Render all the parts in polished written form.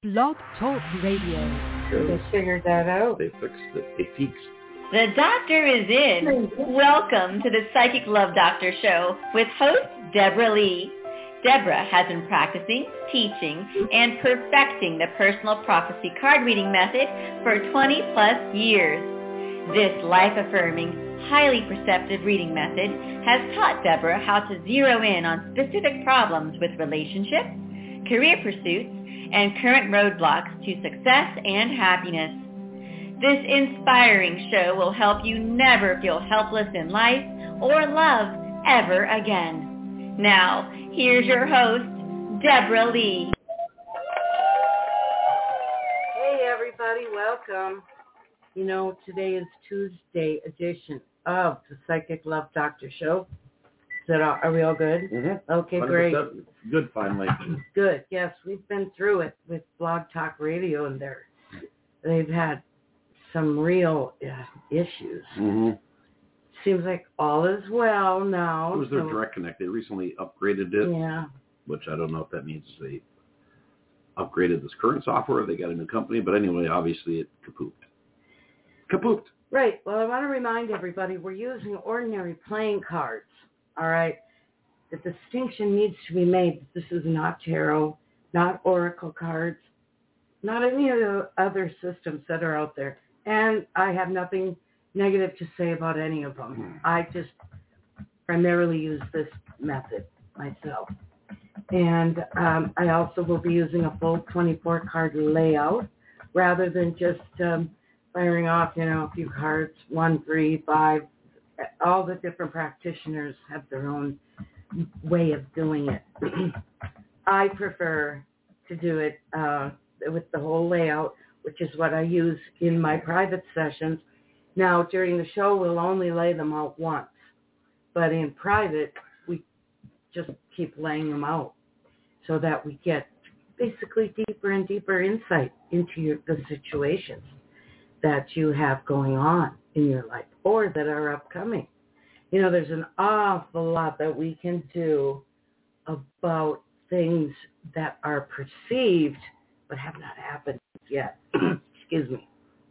Blog Talk Radio. They figured that out. They fixed it. It peaks. The doctor is in. Welcome to the Psychic Love Doctor Show with host Deborah Lee. Deborah has been practicing, teaching, and perfecting the personal prophecy card reading method for 20 plus years. This life-affirming, highly perceptive reading method has taught Deborah how to zero in on specific problems with relationships, career pursuits, and current roadblocks to success and happiness. This inspiring show will help you never feel helpless in life or love ever again. Now, here's your host, Deborah Lee. Hey, everybody. Welcome. You know, today is Tuesday edition of the Psychic Love Doctor Show. Are we all good? Mm-hmm. Okay, great. Good, finally. Good. Yes, we've been through it with Blog Talk Radio, and they've had some real issues. Mm-hmm. Seems like all is well now. It was their Direct Connect. They recently upgraded it. Yeah. Which I don't know if that means they upgraded this current software or they got a new company. But anyway, obviously it kapooped. Right. Well, I want to remind everybody we're using ordinary playing cards. All right. The distinction needs to be made that this is not tarot, not oracle cards, not any of the other systems that are out there. And I have nothing negative to say about any of them. I just primarily use this method myself. And I also will be using a full 24-card layout rather than just firing off, a few cards, 1, 3, 5. All the different practitioners have their own way of doing it. I prefer to do it with the whole layout, which is what I use in my private sessions. Now, during the show, we'll only lay them out once. But in private, we just keep laying them out so that we get basically deeper and deeper insight into the situations that you have going on in your life or that are upcoming. There's an awful lot that we can do about things that are perceived but have not happened yet. Excuse me.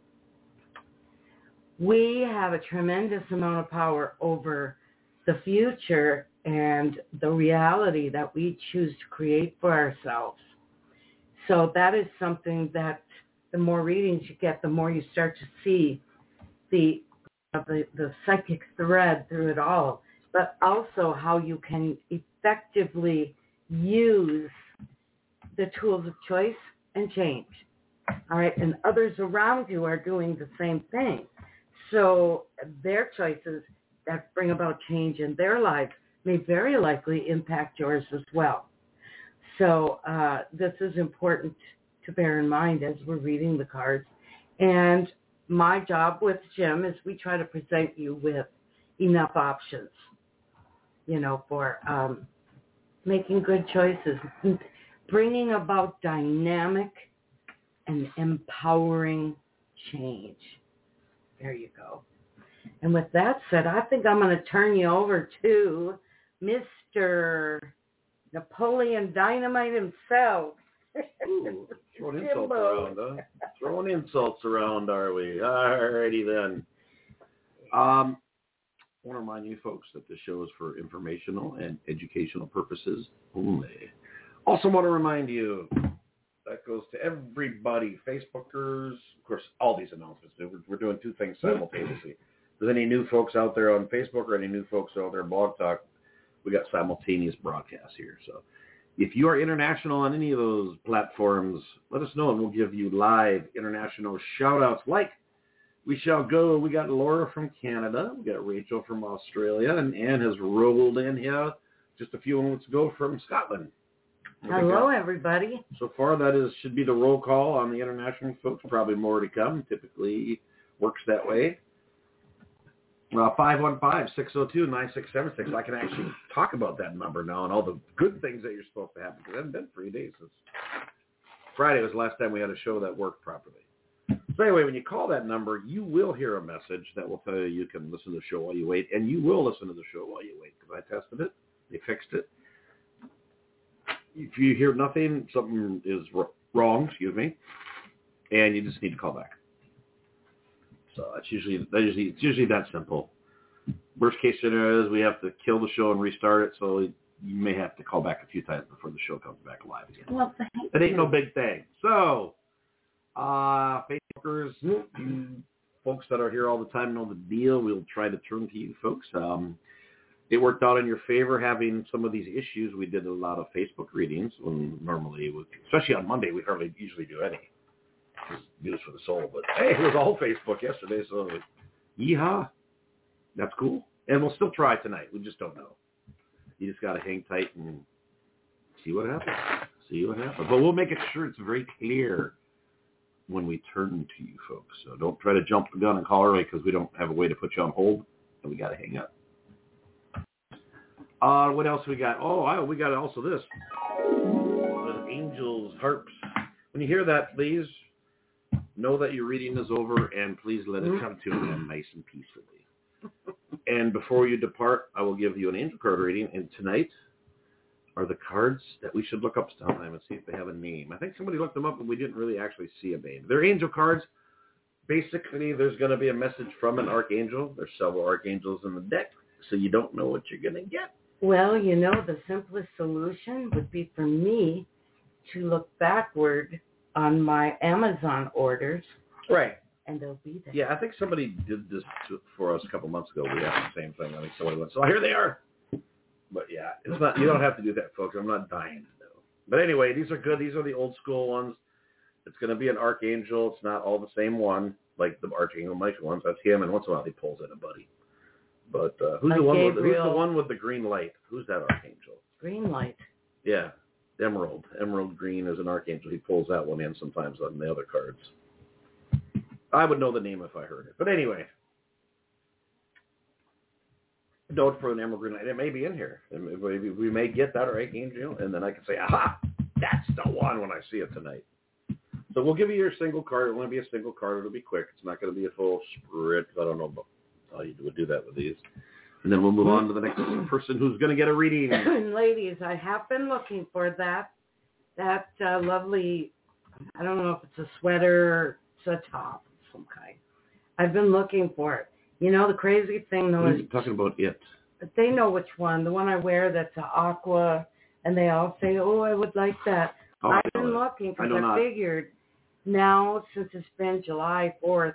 We have a tremendous amount of power over the future and the reality that we choose to create for ourselves. So that is something that the more readings you get, the more you start to see the psychic thread through it all, but also how you can effectively use the tools of choice and change. All right, and others around you are doing the same thing. So their choices that bring about change in their lives may very likely impact yours as well. So this is important to bear in mind as we're reading the cards. And my job with Jim is we try to present you with enough options, for making good choices, bringing about dynamic and empowering change. There you go. And with that said, I think I'm going to turn you over to Mr. Napoleon Dynamite himself. Ooh, throwing insults around, huh? Throwing insults around, are we? Alrighty then. I want to remind you folks that this show is for informational and educational purposes only. Also want to remind you, that goes to everybody, Facebookers, of course, all these announcements. We're doing two things simultaneously. If there's any new folks out there on Facebook or any new folks out there on Blog Talk, we got simultaneous broadcasts here. So if you are international on any of those platforms, let us know and we'll give you live international shout-outs. Like we shall go. We got Laura from Canada. We got Rachel from Australia. And Anne has rolled in here just a few moments ago from Scotland. Hello, everybody. So far, that should be the roll call on the international folks. Probably more to come. Typically works that way. 515-602-9676. I can actually talk about that number now and all the good things that you're supposed to have because it hasn't been 3 days since Friday was the last time we had a show that worked properly. So anyway, when you call that number, you will hear a message that will tell you you can listen to the show while you wait, and you will listen to the show while you wait because I tested it. They fixed it. If you hear nothing, something is wrong, and you just need to call back. So it's usually that simple. Worst case scenario is we have to kill the show and restart it, so you may have to call back a few times before the show comes back alive again. Well, it ain't no big thing. So, Facebookers, you folks that are here all the time know the deal. We'll try to turn to you folks. It worked out in your favor having some of these issues. We did a lot of Facebook readings when normally, especially on Monday, we hardly usually do any. News for the soul, but hey, it was all Facebook yesterday, so yeehaw, that's cool. And we'll still try tonight. We just don't know. You just got to hang tight and see what happens. But we'll make it sure it's very clear when we turn to you folks. So don't try to jump the gun and call early because we don't have a way to put you on hold, and we got to hang up. What else we got? We got also this. The Angels Harps. When you hear that, please know that your reading is over, and please let it come to an end nice and peacefully. And before you depart, I will give you an angel card reading, and tonight are the cards that we should look up sometime and see if they have a name. I think somebody looked them up, and we didn't really actually see a name. They're angel cards. Basically, there's going to be a message from an archangel. There's several archangels in the deck, so you don't know what you're going to get. Well, the simplest solution would be for me to look backward on my Amazon orders. Right. And they'll be there. Yeah, I think somebody did this for us a couple months ago. We had the same thing. I think somebody went, so here they are. But yeah, it's not. You don't have to do that, folks. I'm not dying to know. But anyway, these are good. These are the old school ones. It's going to be an archangel. It's not all the same one, like the Archangel Michael ones. That's him, and once in a while he pulls in a buddy. But who's the one with the green light? Who's that archangel? Green light. Yeah, Emerald Green is an archangel. He pulls that one in sometimes on the other cards. I would know the name if I heard it. But anyway, note for an Emerald Green light. It may be in here. We may get that archangel, and then I can say, aha, that's the one when I see it tonight. So we'll give you your single card. It'll only be a single card. It'll be quick. It's not going to be a full sprint. I don't know how you would do that with these. And then we'll move on to the next person who's going to get a reading. Ladies, I have been looking for that lovely, I don't know if it's a sweater or it's a top of some kind. I've been looking for it. The crazy thing, though, is... talking about it. They know which one. The one I wear that's aqua, and they all say, oh, I would like that. I've been looking because I figured now, since it's been July 4th,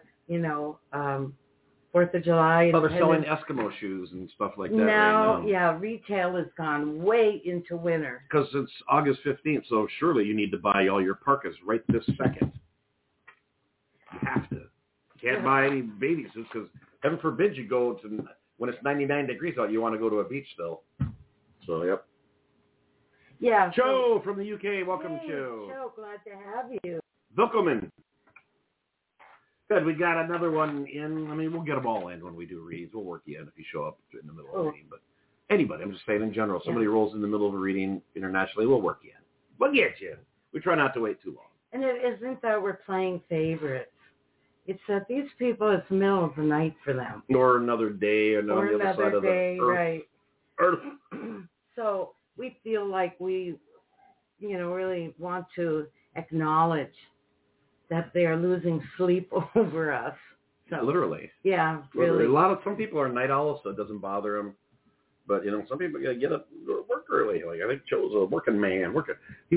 4th of July. Oh, they're selling Eskimo shoes and stuff like that now. Right now. Yeah, retail has gone way into winter. Because it's August 15th, so surely you need to buy all your parkas right this second. You have to. You can't buy any bathing suits because heaven forbid you go to, when it's 99 degrees out, you want to go to a beach still. So, yep. Yeah. Joe from the UK. Welcome, hey, Joe. Joe, glad to have you. Wilkelman. Good. We got another one in. I mean, we'll get them all in when we do reads. We'll work you in if you show up in the middle of a reading. But anybody, I'm just saying in general, somebody rolls in the middle of a reading internationally, we'll work you in. We'll get you in. We try not to wait too long. And it isn't that we're playing favorites. It's that these people, it's the middle of the night for them. Or another day, or on the other side of the earth. Right. Earth. So we feel like we, really want to acknowledge that they are losing sleep over us. So, literally. Yeah, really. Some people are night owls, so it doesn't bother them. But some people gotta get up, go to work early. Like I think Joe's a working man. Does he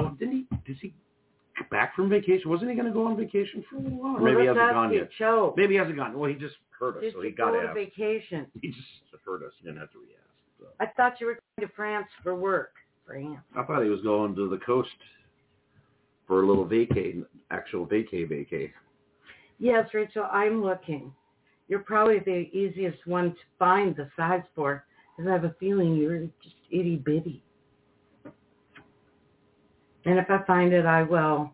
get back from vacation? Wasn't he going to go on vacation for a little while? Or maybe he hasn't gone yet. Joe. Maybe he hasn't gone. Well, he just heard us, so he got to go on vacation. He just heard us. He didn't have to re-ask. So. I thought you were going to France for work. France. I thought he was going to the coast for a little actual vacay. Yes, Rachel, I'm looking. You're probably the easiest one to find the size for, because I have a feeling you're just itty-bitty. And if I find it, I will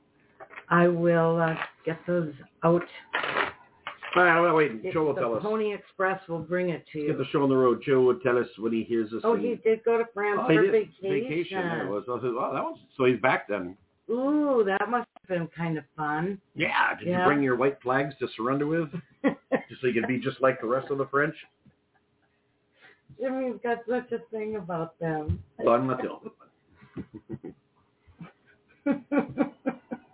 get those out. All right, wait. Joe will tell us. The Pony Express will bring it to you. Get the show on the road. Joe would tell us when he hears us. Oh, he did go to France for vacation. There it was. I said, wow, that was, so he's back then. Ooh, that must have been kind of fun. Yeah. Did you bring your white flags to surrender with? Just so you could be just like the rest of the French? Jimmy's got such a thing about them. Well, I'm not the only one.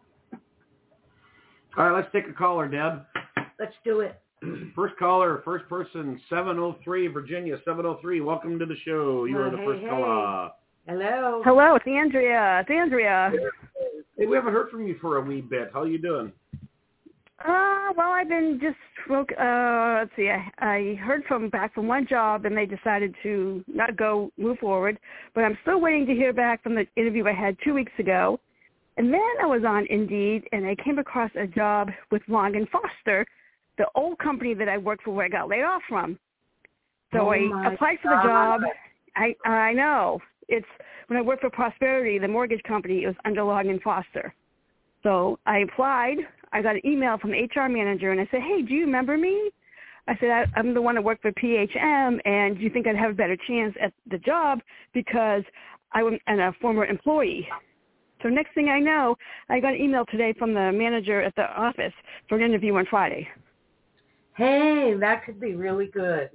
All right, let's take a caller, Deb. Let's do it. First caller, first person, 703, Virginia, 703. Welcome to the show. You are the first caller. Hello. Hello, it's Andrea. It's Andrea. Hey, we haven't heard from you for a wee bit. How you doing? Well, I've been just, let's see, I heard back from one job, and they decided to not move forward, but I'm still waiting to hear back from the interview I had 2 weeks ago. And then I was on Indeed, and I came across a job with Long & Foster, the old company that I worked for where I got laid off from. So I applied for the job. I know. It's when I worked for Prosperity, the mortgage company, it was under Long & Foster. So I applied. I got an email from the HR manager, and I said, hey, do you remember me? I said, I'm the one that worked for PHM, and do you think I'd have a better chance at the job because I'm a former employee? So next thing I know, I got an email today from the manager at the office for an interview on Friday. Hey, that could be really good.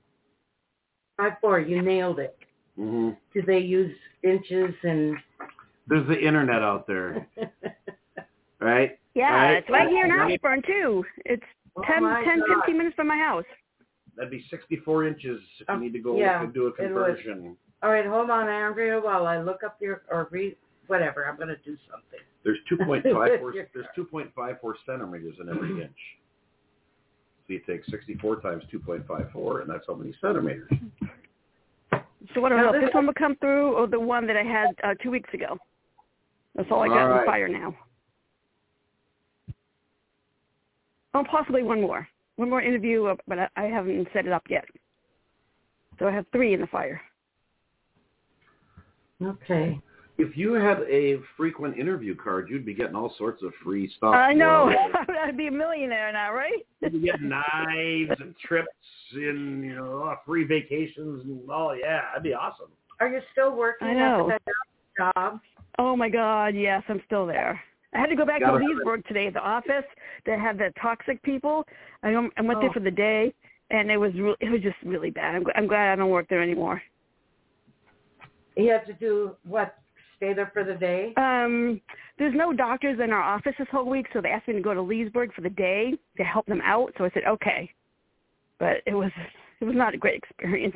5-4, you nailed it. Mm-hmm. Do they use inches and... There's the internet out there, right? Yeah, right? It's right here in Ashburn, too. It's 10, 15 minutes from my house. That'd be 64 inches if you need to go and do a conversion. All right, hold on, Andrea, while I look up or read, whatever. I'm going to do something. There's 2.54 centimeters in every inch. So you take 64 times 2.54, and that's how many centimeters. So what about this one will come through or the one that I had 2 weeks ago? That's all I got in the fire now. Oh, possibly one more. One more interview, but I haven't set it up yet. So I have 3 in the fire. Okay. If you had a frequent interview card, you'd be getting all sorts of free stuff. I know. I'd be a millionaire now, right? You'd be getting knives and trips and, free vacations and all. Yeah, that'd be awesome. Are you still working at that job? Oh, my God, yes, I'm still there. I had to go back to Leesburg today at the office. They had the toxic people. I went there for the day, and it was just really bad. I'm glad I don't work there anymore. You have to do what? Stay there for the day? There's no doctors in our office this whole week, so they asked me to go to Leesburg for the day to help them out. So I said, okay. But it was not a great experience.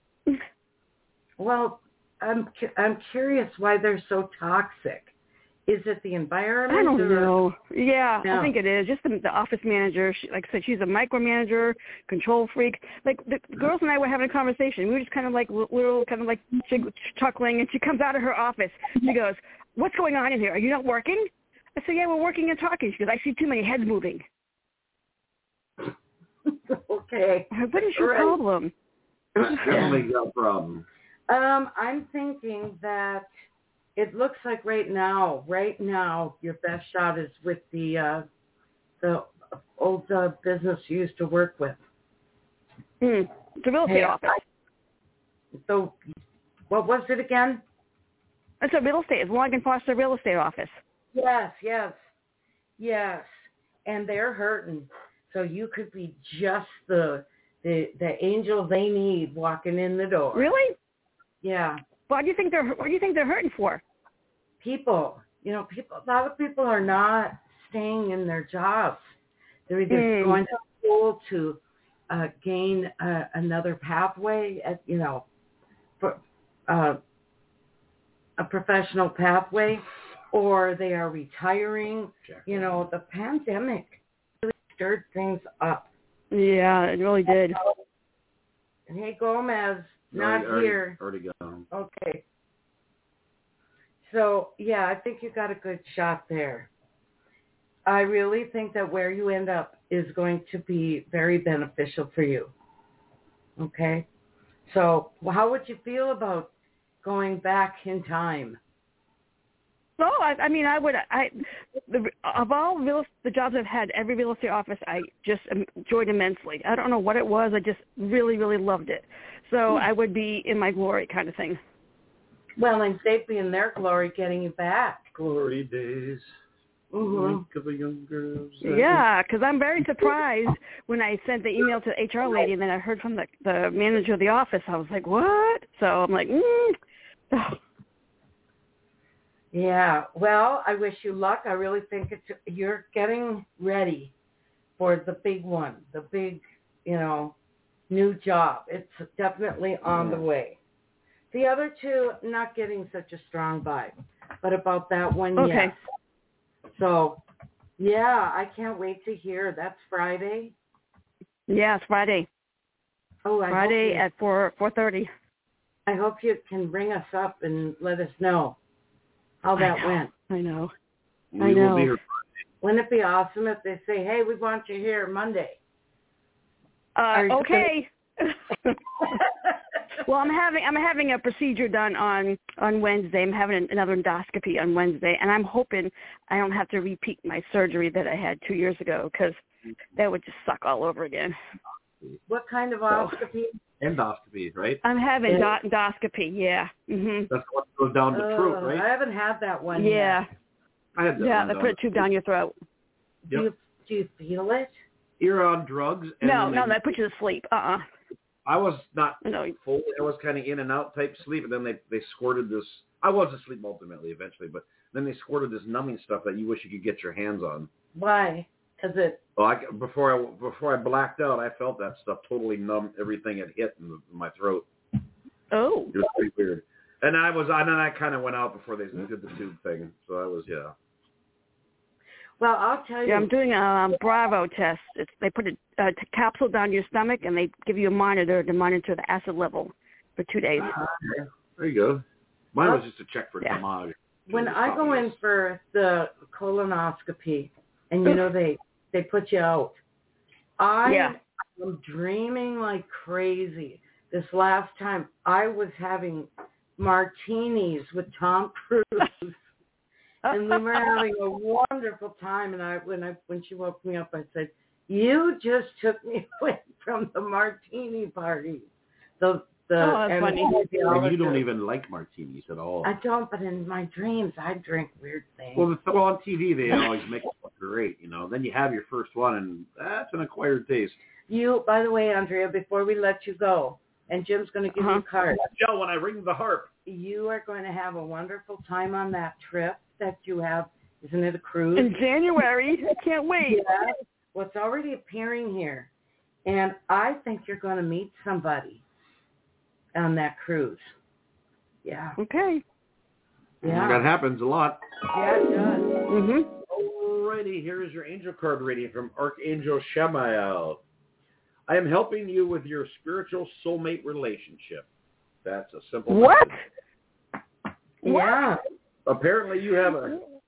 Well, I'm curious why they're so toxic. Is it the environment? I don't know. Yeah, no. I think it is. Just the office manager. Like I said, she's a micromanager, control freak. Like the girls and I were having a conversation. We were just kind of like little, chuckling, and she comes out of her office. She goes, "What's going on in here? Are you not working?" I said, "Yeah, we're working and talking." She goes, "I see too many heads moving." Okay. What is your problem? Definitely got a problem. I'm thinking that it looks like right now, your best shot is with the old business you used to work with. The real estate office. So, what was it again? It's a real estate. It's Long & Foster Real Estate Office. Yes. And they're hurting. So you could be just the angel they need walking in the door. Really? Yeah. What do you think they're hurting for? People. A lot of people are not staying in their jobs. They're either going to school to gain another pathway, a professional pathway, or they are retiring. The pandemic really stirred things up. Yeah, it really did. Hey, Gomez, not here. Already gone. Okay. So, yeah, I think you got a good shot there. I really think that where you end up is going to be very beneficial for you. Okay? So, how would you feel about going back in time? Well, I would. Of all the jobs I've had, every real estate office, I just enjoyed immensely. I don't know what it was. I just really, really loved it. So I would be in my glory kind of thing. Well, and they'd be in their glory getting you back. Glory days. Mm-hmm. Of a young girl's yeah, because I'm very surprised when I sent the email to the HR lady and then I heard from the manager of the office. I was like, what? So I'm like, Yeah. Well, I wish you luck. I really think you're getting ready for the big one, the big, new job. It's definitely on the way. The other two, not getting such a strong vibe, but about that one, yes. So, yeah, I can't wait to hear. That's Friday. Yeah, it's Friday. Oh, Friday at 4:30. I hope you can bring us up and let us know how that went. I know. We will be here. Wouldn't it be awesome if they say, "Hey, we want you here Monday"? Okay. Well, I'm having a procedure done on Wednesday. I'm having another endoscopy on Wednesday, and I'm hoping I don't have to repeat my surgery that I had 2 years ago, because that would just suck all over again. What kind of endoscopy? Endoscopy, right? I'm having endoscopy. Yeah. Mm-hmm. That's what goes down the throat, right? I haven't had that one yet. I had that one. They done. put a tube down your throat. Yep. Do you feel it? You're on drugs. And no, they put you to sleep. I was not full. I was kind of in and out type sleep, and then they squirted this. I was asleep ultimately, eventually, but then they squirted this numbing stuff that you wish you could get your hands on. Why? Because it. Well, before I blacked out, I felt that stuff totally numb. Everything had hit in my throat. Oh. It was pretty weird. And then I kind of went out before they did the tube thing. So I was, Well, I'll tell you. Yeah, I'm doing a Bravo test. They put a capsule down your stomach, and they give you a monitor to monitor the acid level for 2 days. There you go. Mine was just a check for thermometer. When I go in for the colonoscopy, and they put you out, I am dreaming like crazy. This last time, I was having martinis with Tom Cruise. And we were having a wonderful time. And when she woke me up, I said, "You just took me away from the martini party." That's funny. And you don't even like martinis at all. I don't, but in my dreams, I drink weird things. Well, on TV, they always make it look great, Then you have your first one, and that's an acquired taste. By the way, Andrea, before we let you go, and Jim's going to give you a card. Joe, when I ring the harp. You are going to have a wonderful time on that trip that you have. Isn't it a cruise? In January. I can't wait. Yeah. Well, it's already appearing here. And I think you're going to meet somebody on that cruise. Yeah. Okay. Yeah. That happens a lot. Yeah, it does. Mm-hmm. Alrighty, here is your angel card reading from Archangel Shamael. I am helping you with your spiritual soulmate relationship. That's a simple What? message. Yeah. Apparently you have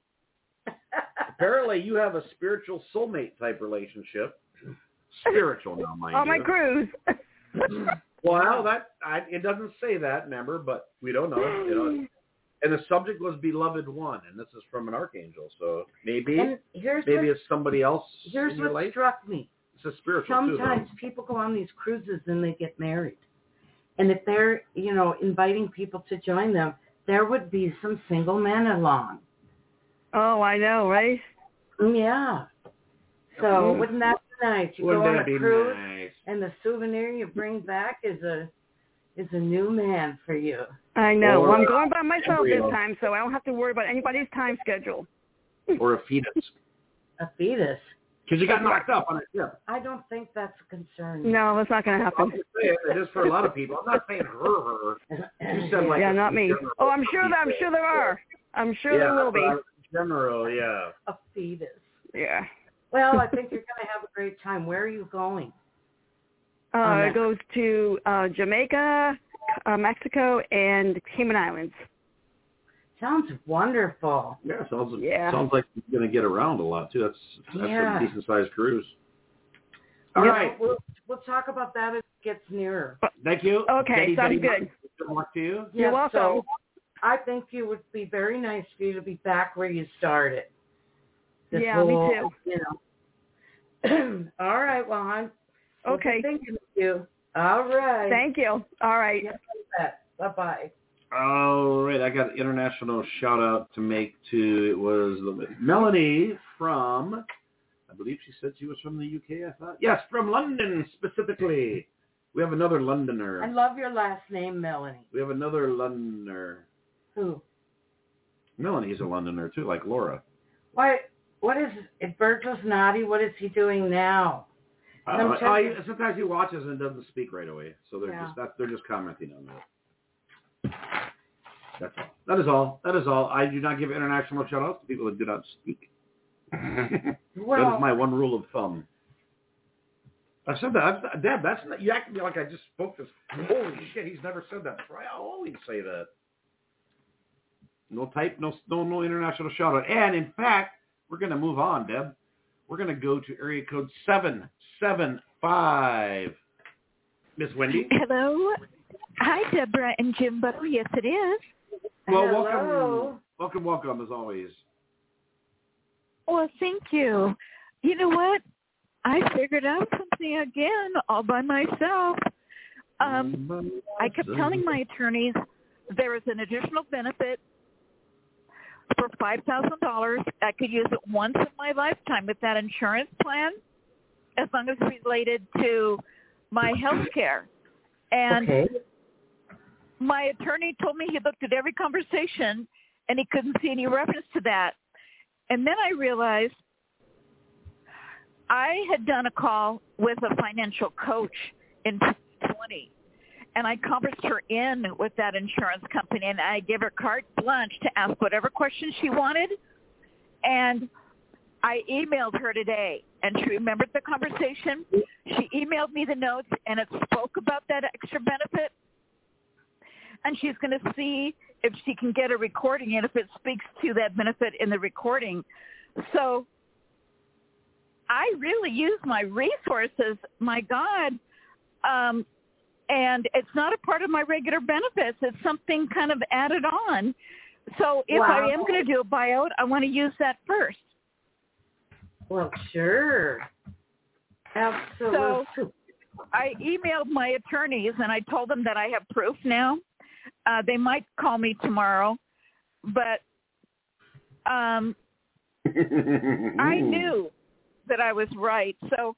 a spiritual soulmate type relationship. Spiritual now, mind you. On my cruise. Well, it doesn't say that, remember, but we don't know. And the subject was beloved one, and this is from an archangel, so maybe it's somebody else. Here's in your what life. Struck me. It's a spiritual. Sometimes people go on these cruises and they get married, and if they're inviting people to join them, there would be some single men along. Oh, I know, right? Yeah. So wouldn't that be nice? You go on a cruise, nice? And the souvenir you bring back is a new man for you. I know. Well, I'm going by myself this time, so I don't have to worry about anybody's time schedule. Or a fetus. A fetus? Because you got knocked up on a ship. I don't think that's a concern. No, that's not going to happen. It is for a lot of people. I'm not saying her. You said not me. Oh, I'm sure there are. I'm sure there will be. General, yeah. A fetus. Yeah. Well, I think you're going to have a great time. Where are you going? It goes to Jamaica, Mexico, and Cayman Islands. Sounds wonderful. Yeah, sounds like you're going to get around a lot, too. That's a decent-sized cruise. All right. We'll talk about that as it gets nearer. Thank you. Okay, sounds good. Good luck to you. You're welcome. So I think it would be very nice for you to be back where you started. Me too. All right, well, I'm okay. Thinking of you. All right. Thank you. All right. Bye-bye. All right, I got an international shout-out to make to, Melanie from, I believe she said she was from the UK, I thought. Yes, from London specifically. We have another Londoner. I love your last name, Melanie. We have another Londoner. Who? Melanie's a Londoner too, like Laura. What is, if Virgil's naughty, what is he doing now? Sometimes he watches and doesn't speak right away. So they're just commenting on that. That's all. That is all. I do not give international shout-outs to people that do not speak. Well, that is my one rule of thumb. I said that. Deb, that's not, you act to me like I just spoke this. Holy shit, he's never said that before. I always say that. No type, no international shout-out. And in fact, we're going to move on, Deb. We're going to go to area code 775. Miss Wendy. Hello. Hi, Deborah and Jimbo. Yes, it is. Well, hello. welcome, as always. Well, thank you. You know what? I figured out something again all by myself. I kept telling my attorneys there was an additional benefit for $5,000. I could use it once in my lifetime with that insurance plan, as long as it's related to my health care. And my attorney told me he looked at every conversation and he couldn't see any reference to that. And then I realized I had done a call with a financial coach in 2020, and I conversed her in with that insurance company, and I gave her carte blanche to ask whatever questions she wanted. And I emailed her today, and she remembered the conversation. She emailed me the notes, and it spoke about that extra benefit. And she's going to see if she can get a recording and if it speaks to that benefit in the recording. So I really use my resources, my God, and it's not a part of my regular benefits. It's something kind of added on. So if I am going to do a buyout, I want to use that first. Well, sure. Absolutely. So I emailed my attorneys, and I told them that I have proof now. They might call me tomorrow, but I knew that I was right. So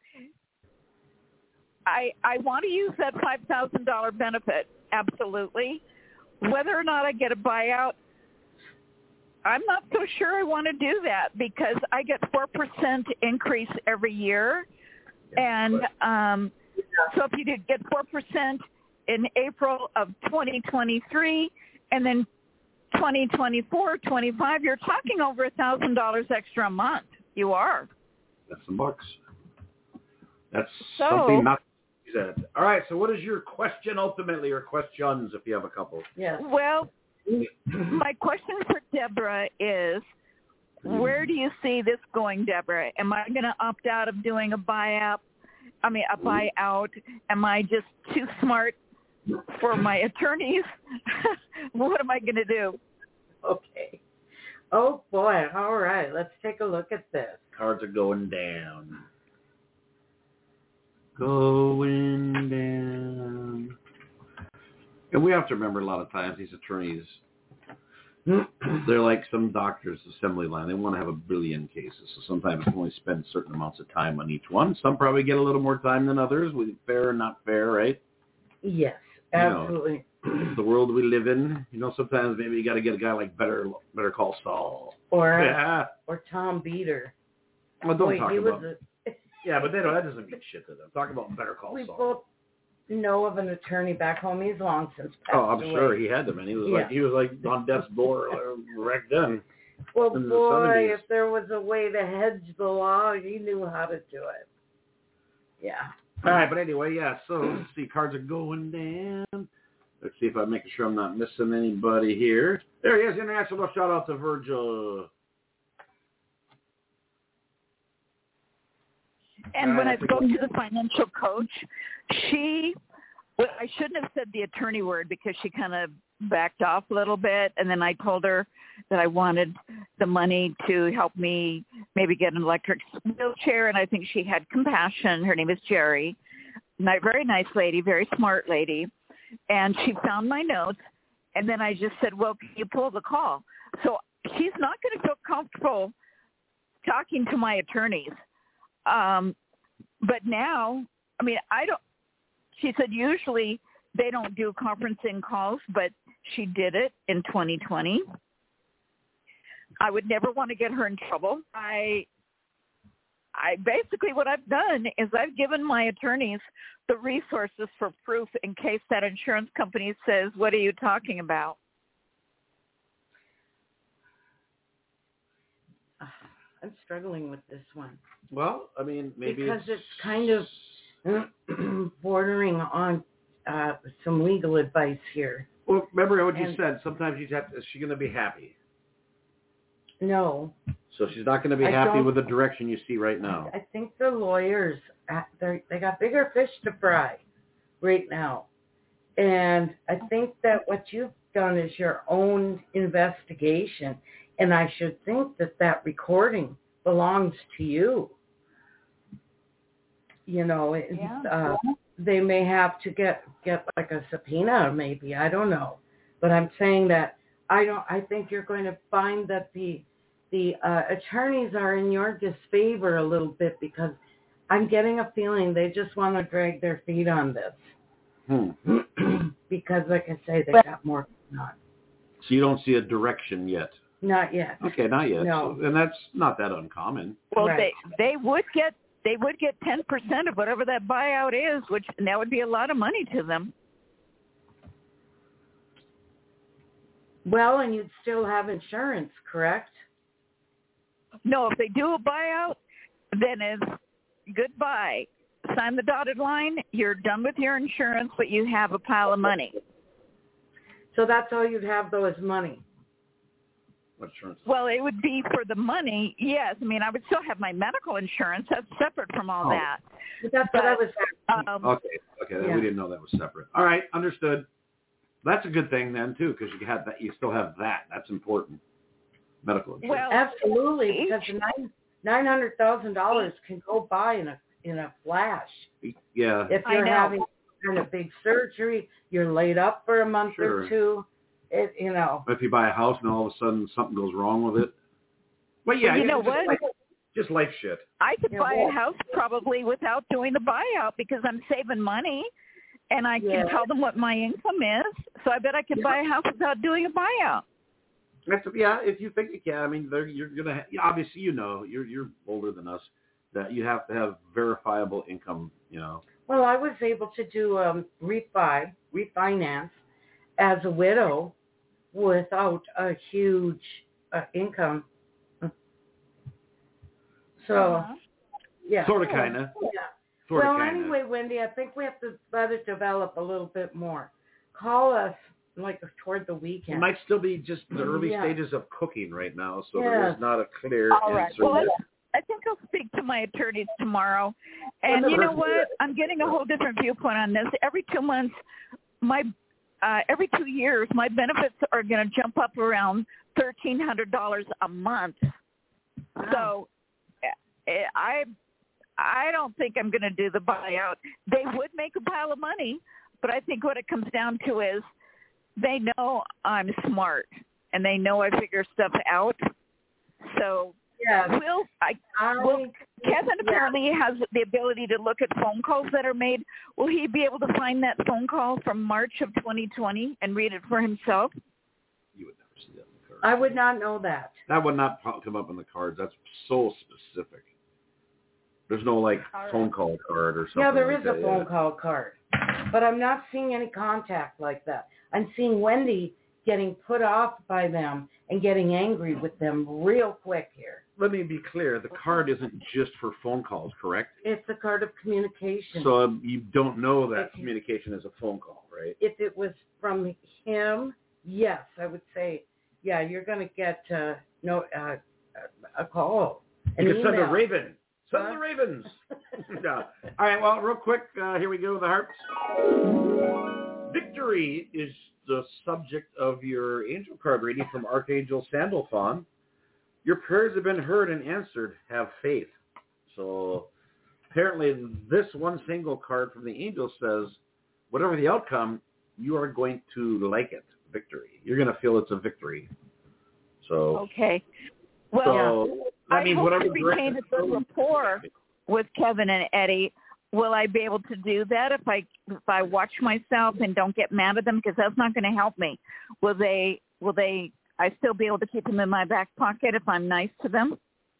I want to use that $5,000 benefit, absolutely. Whether or not I get a buyout, I'm not so sure I want to do that because I get 4% increase every year. And so if you did get 4% in April of 2023 and then 2024, 25, you're talking over $1,000 extra a month. You are. That's some bucks. That's something not said. All right, so what is your question ultimately, or questions if you have a couple? Yes. Well, my question for Deborah is, where do you see this going, Deborah? Am I going to opt out of doing a buyout? Am I just too smart for my attorneys? What am I going to do? Okay. Oh, boy. All right. Let's take a look at this. Cards are going down. Going down. And we have to remember a lot of times these attorneys, they're like some doctors' assembly line. They want to have a billion cases. So sometimes they only spend certain amounts of time on each one. Some probably get a little more time than others. Fair or not fair, right? Yes, absolutely. The world we live in, sometimes maybe you got to get a guy like Better Call Saul. Or Tom Beater. Well, don't talk about yeah, but that doesn't mean shit to them. Talk about Better Call Saul. We both know of an attorney back home. He's long since passed I'm away. sure he had them, and he was like on death's door right then. Well, boy, if there was a way to hedge the law, he knew how to do it. Yeah. All right, but anyway, so let's see. Cards are going down. Let's see if I'm making sure I'm not missing anybody here. There he is. International shout out to Virgil. And when I spoke to the financial coach, I shouldn't have said the attorney word because she kind of backed off a little bit. And then I told her that I wanted the money to help me maybe get an electric wheelchair. And I think she had compassion. Her name is Jerry. Very nice lady, very smart lady. And she found my notes. And then I just said, well, can you pull the call? So she's not going to feel comfortable talking to my attorneys. But now, she said usually they don't do conferencing calls, but she did it in 2020. I would never want to get her in trouble. I basically what I've done is I've given my attorneys the resources for proof in case that insurance company says, what are you talking about? I'm struggling with this one. Well, I mean, maybe because it's kind of bordering on some legal advice here. Well, remember what you said. Sometimes you have to, is she going to be happy? No. So she's not going to be happy with the direction you see right now. I think the lawyers, they got bigger fish to fry right now. And I think that what you've done is your own investigation. And I should think that recording belongs to you. You know, they may have to get like a subpoena, maybe. I don't know. But I'm saying that I think you're going to find that the attorneys are in your disfavor a little bit, because I'm getting a feeling they just want to drag their feet on this. Because, like I say, they got more going on. So you don't see a direction yet? Not yet. Okay, not yet. No. So, and that's not that uncommon. Well, right. they would get 10% of whatever that buyout is, which that would be a lot of money to them. Well, and you'd still have insurance, correct? No, if they do a buyout, then it's goodbye. Sign the dotted line. You're done with your insurance, but you have a pile of money. So that's all you'd have, though, is money. What insurance? Well, it would be for the money, yes. I mean, I would still have my medical insurance. That's separate from all that. But that's what I was asking. Okay. Yeah. We didn't know that was separate. All right, understood. That's a good thing then, too, because you still have that. That's important. Medical insurance. Well, absolutely, because $900,000 can go by in a flash. Yeah. If you're having kind of big surgery, you're laid up for a month or two. If you buy a house and all of a sudden something goes wrong with it. Well, yeah. Well, you know what? Just life shit. I could buy a house probably without doing the buyout because I'm saving money, and I can tell them what my income is. So I bet I could buy a house without doing a buyout. If you think you can. I mean, you're gonna obviously you're older than us, that you have to have verifiable income. Well, I was able to do refinance as a widow without a huge income. So, yeah. Sort of, kind of. Yeah. Well, anyway, Wendy, I think we have to let it develop a little bit more. Call us toward the weekend. It might still be just the early stages of cooking right now, so there is not a clear answer. Right. Well, yet. I think I'll speak to my attorneys tomorrow. And you know what? I'm getting a whole different viewpoint on this. Every 2 months, every 2 years, my benefits are going to jump up around $1,300 a month. Wow. So I don't think I'm going to do the buyout. They would make a pile of money, but I think what it comes down to is they know I'm smart and they know I figure stuff out. So Kevin apparently has the ability to look at phone calls that are made. Will he be able to find that phone call from March of 2020 and read it for himself? You would never see that in the cards. I would not know that. That would not come up in the cards. That's so specific. There's no phone call card or something. Yeah, there is a phone call card, but I'm not seeing any contact like that. I'm seeing Wendy getting put off by them and getting angry with them real quick here. Let me be clear. The card isn't just for phone calls, correct? It's a card of communication. So you don't know that communication is a phone call, right? If it was from him, yes, I would say, yeah, you're going to get a call, an email. Send a raven. Send the ravens. Yeah. All right, well, real quick, here we go, the hearts. Victory is the subject of your angel card reading from Archangel Sandalphon. Your prayers have been heard and answered. Have faith. So apparently this one single card from the angel says, whatever the outcome, you are going to like it. Victory. You're going to feel it's a victory. So okay. Well, that means whatever to retain a good rapport with Kevin and Eddie. Will I be able to do that if I watch myself and don't get mad at them? Because that's not going to help me. Will they I still be able to keep them in my back pocket if I'm nice to them?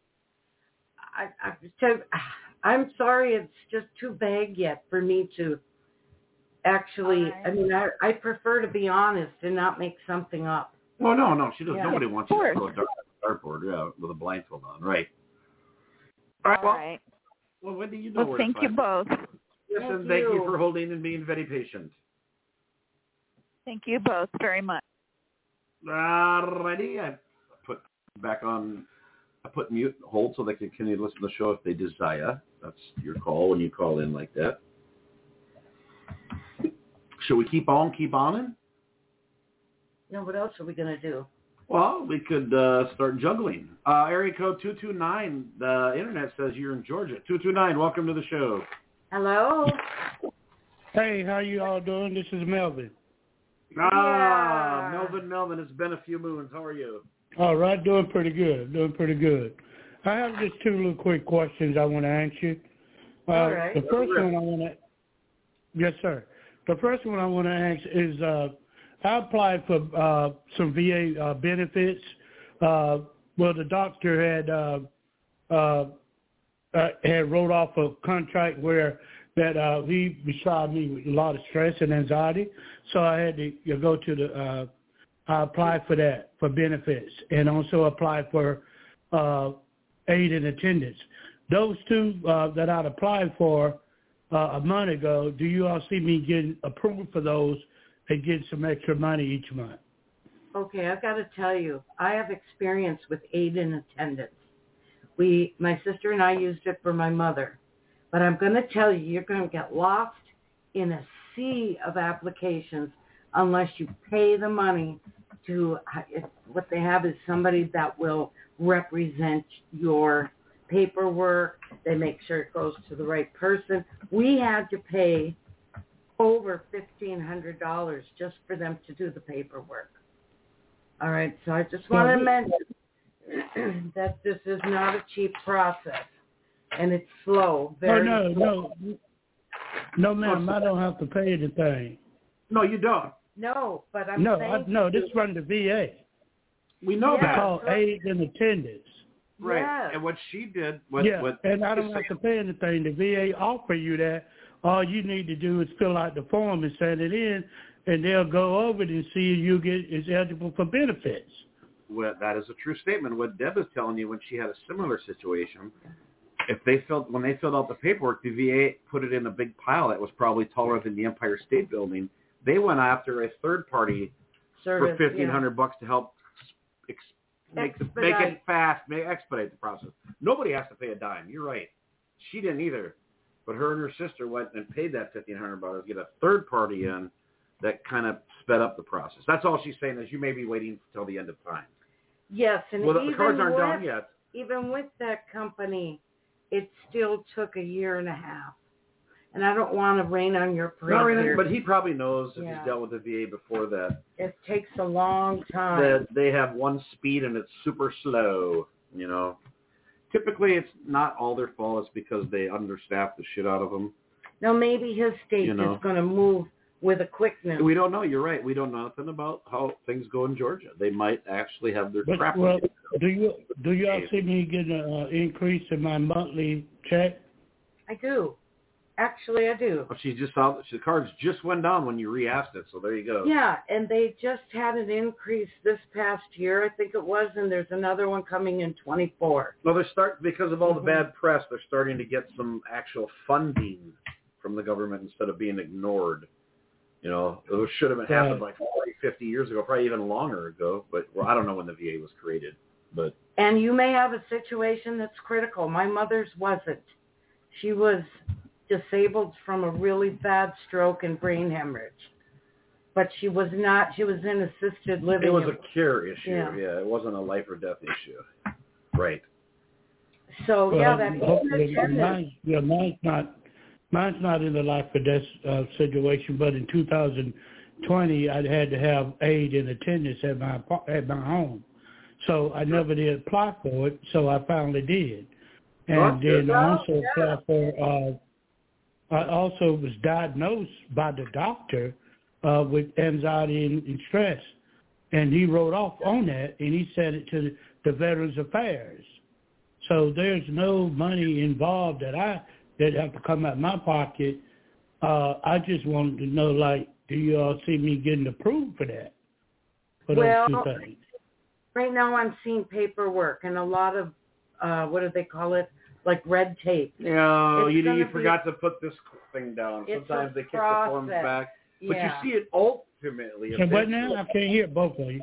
I'm sorry, it's just too vague yet for me to actually, Right. I mean, I prefer to be honest and not make something up. Well, no, she doesn't. Yeah. Nobody wants you to throw a dartboard, with a blindfold on, right? All right. All right. Well, Wendy, you know Well, where thank to you find both. Yes, and thank you for holding and being very patient. Thank you both very much. Alrighty, I put mute, hold, so they can continue to listen to the show if they desire. That's your call when you call in like that. Should we keep on? No, what else are we going to do? Well, we could start juggling. Area code 229, the internet says you're in Georgia. 229, welcome to the show. Hello? Hey, how you all doing? This is Melvin. Melvin, it's been a few moons. How are you? All right, doing pretty good. I have just two little quick questions I want to ask you. All right. The first one I want to, yes, sir. The first one I want to ask is I applied for some VA benefits. Well, the doctor had wrote off a contract where that he prescribed me with a lot of stress and anxiety, so I had to go to the. I applied for that for benefits, and also applied for aid and attendance. Those two that I'd applied for a month ago, do you all see me getting approved for those and getting some extra money each month? Okay, I've got to tell you, I have experience with aid and attendance. My sister and I used it for my mother. But I'm going to tell you, you're going to get lost in a sea of applications unless you pay the money to, what they have is somebody that will represent your paperwork. They make sure it goes to the right person. We had to pay over $1,500 just for them to do the paperwork. All right, so I just want to mention that this is not a cheap process, and it's slow. Very slow. No, ma'am, I don't have to pay anything. No, you don't. No, but I'm saying... No, this is from the VA. We know that. It's called aid and attendance. Right, yes. And what she did... and I don't have to pay anything. The VA offer you that. All you need to do is fill out the form and send it in, and they'll go over it and see if is eligible for benefits. Well, that is a true statement. What Deb is telling you, when she had a similar situation, when they filled out the paperwork, the VA put it in a big pile that was probably taller than the Empire State Building. They went after a third party for $1,500 to help make it fast, expedite the process. Nobody has to pay a dime. You're right. She didn't either, but her and her sister went and paid that $1,500 to get a third party in that kind of sped up the process. That's all she's saying is you may be waiting until the end of time. Yes, and the cards aren't done yet. Even with that company, it still took a year and a half. And I don't want to rain on your parade here. But he probably knows if he's dealt with the VA before that. It takes a long time. That they have one speed and it's super slow, Typically, it's not all their fault. It's because they understaff the shit out of them. No, maybe his state is going to move with a quickness. We don't know. You're right. We don't know nothing about how things go in Georgia. They might actually have their crap. Well, do you all see me getting an increase in my monthly check? I do. Actually, I do. Well, she just saw the cards just went down when you re-asked it, so there you go. Yeah, and they just had an increase this past year, I think it was, and there's another one coming in 24. Well, because of all the bad press, they're starting to get some actual funding from the government instead of being ignored. It should have happened like 40, 50 years ago, probably even longer ago, but I don't know when the VA was created. And you may have a situation that's critical. My mother's wasn't. She was disabled from a really bad stroke and brain hemorrhage. But she was not. She was in assisted living. It was a care issue. Yeah. It wasn't a life or death issue. Right. So, mine's not in the life or death situation, but in 2020, I had to have aid and attendance at my home. So I never did apply for it, so I finally did. And then I also applied for, I also was diagnosed by the doctor with anxiety and stress. and he wrote off on that, and he sent it to the Veterans Affairs. So there's no money involved that have to come out of my pocket. I just wanted to know, like, do you all see me getting approved for that? For those two things? Right now I'm seeing paperwork and a lot of, what do they call it? Like red tape. No, you forgot to put this thing down. Sometimes they kick the forms back. But you see it ultimately. So what now? I can't hear both of you.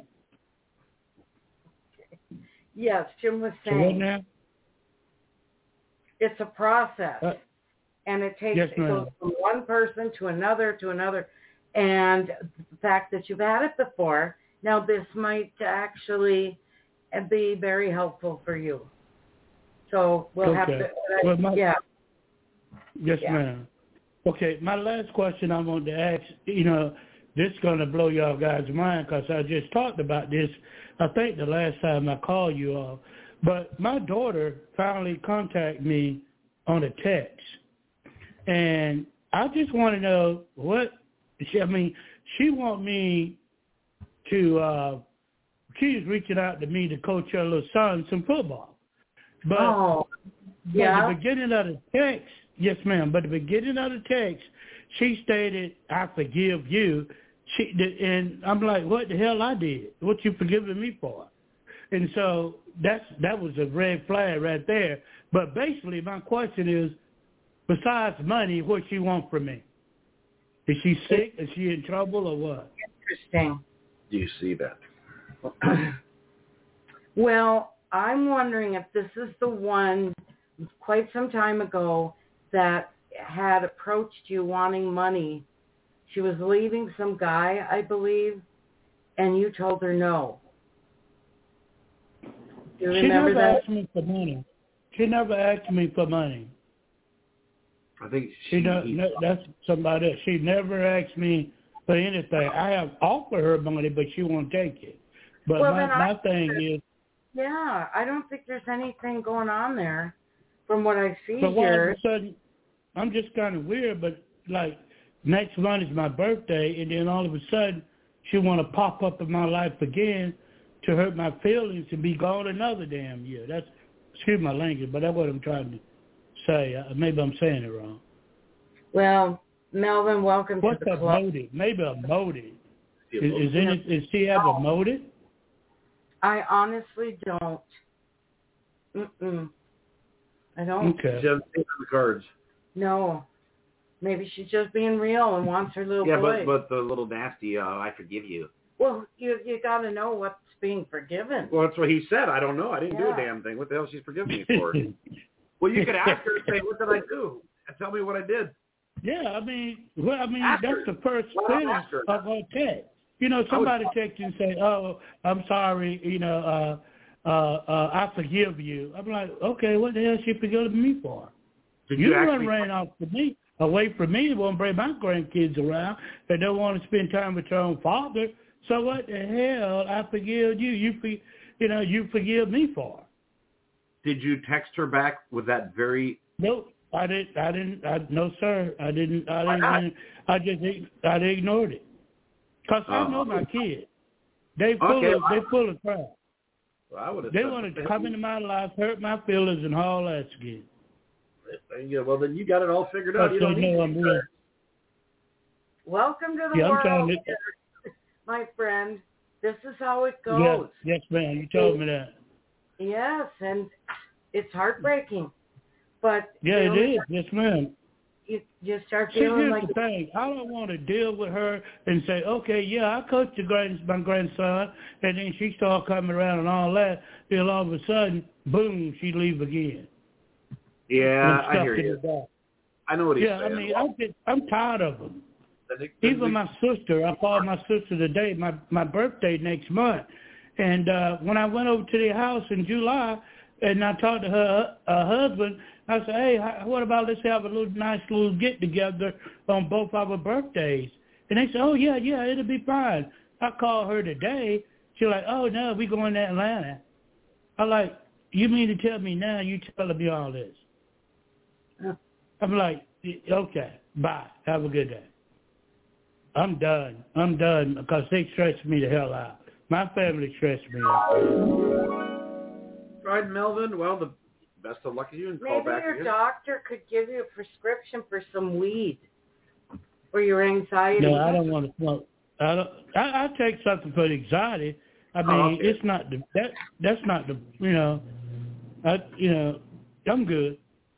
Yes, Jim was saying. So what now? It's a process. And it takes it goes from one person to another. And the fact that you've had it before, now this might actually be very helpful for you. So we'll have to, Yes, ma'am. Okay, my last question I want to ask, this is going to blow y'all guys' mind because I just talked about this, I think the last time I called you all. But my daughter finally contacted me on a text. And I just want to know she want me to, she's reaching out to me to coach her little son some football. But the beginning of the text, yes, ma'am, but the beginning of the text, she stated, I forgive you. And I'm like, what the hell I did? What you forgiving me for? And so that was a red flag right there. But basically my question is, besides money, what she want from me? Is she sick? Is she in trouble or what? Interesting. Do you see that? Well, I'm wondering if this is the one quite some time ago that had approached you wanting money. She was leaving some guy, I believe, and you told her no. Do you remember that? Asked me for money. She never asked me for money. I think that's somebody else. She never asked me for anything. I have offered her money, but she won't take it. But my thing is... Yeah, I don't think there's anything going on there from what I see but here. All of a sudden, I'm just kind of weird, but like next month is my birthday, and then all of a sudden she want to pop up in my life again to hurt my feelings and be gone another damn year. Excuse my language, but that's what I'm trying to say. Maybe I'm saying it wrong. Well, Melvin, welcome What's to the club. club. Motive? Maybe a motive. Is she have a motive? I honestly don't. I don't. Okay. She hasn't seen the cards. No. Maybe she's just being real and wants her little boy. Yeah, but the little nasty, I forgive you. Well, you got to know what's being forgiven. Well, that's what he said. I don't know. I didn't do a damn thing. What the hell she's forgiving me for? Well, you could ask her and say, what did I do? And tell me what I did. Yeah, I mean, that's the first sentence of her text. Somebody text you and say, oh, I'm sorry, I forgive you. I'm like, okay, what the hell she forgiving me for? You done ran off from me, away from me, won't bring my grandkids around. They don't want to spend time with your own father. So what the hell I forgive you? You forgive me for? Did you text her back with that very... Nope, I didn't. No, sir, I didn't. I ignored it. Because I know my kids. They full of crap. Well, they want to come into my life, hurt my feelings, and haul ass again. Yeah, well, then you got it all figured out. You don't need to. Welcome to the world, my friend. This is how it goes. Yes, ma'am. You told me that. Yes, and it's heartbreaking. But it is. Yes, ma'am. You start feeling here's like... the thing. I don't want to deal with her and say, okay, I coached my grandson, and then she started coming around and all that. Then all of a sudden, boom, she leave again. Yeah, I hear you. I know what he's saying. I mean, I'm tired of them. Even my sister, I called my sister today, my birthday next month. And when I went over to their house in July and I talked to her husband, I said, hey, what about let's have a nice little get-together on both our birthdays? And they said, oh, yeah, it'll be fine. I called her today. She's like, oh, no, we going to Atlanta. I'm like, you mean to tell me now you telling me all this? I'm like, okay, bye. Have a good day. I'm done because they stress me the hell out. My family stressed me out. Right, Melvin. Well, the best of luck to you, and call Maybe back your again. doctor could give you a prescription for some weed for your anxiety. No, I don't want to smoke. I take something for the anxiety. I mean, okay. it's not the that's not the I'm good.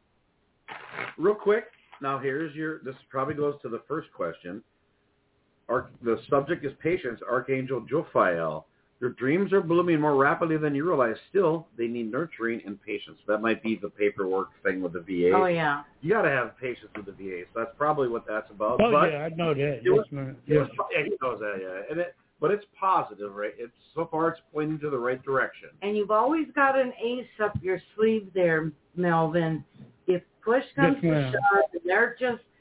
Real quick, now this probably goes to the first question. The subject is patience, Archangel Jophiel. Their dreams are blooming more rapidly than you realize. Still, they need nurturing and patience. That might be the paperwork thing with the VA. Oh, yeah. You got to have patience with the VA, so that's probably what that's about. Oh, but yeah, I know that. Yeah, he knows that, yeah. But it's positive, right? So far, it's pointing to the right direction. And you've always got an ace up your sleeve there, Melvin. If push comes to shove, and they're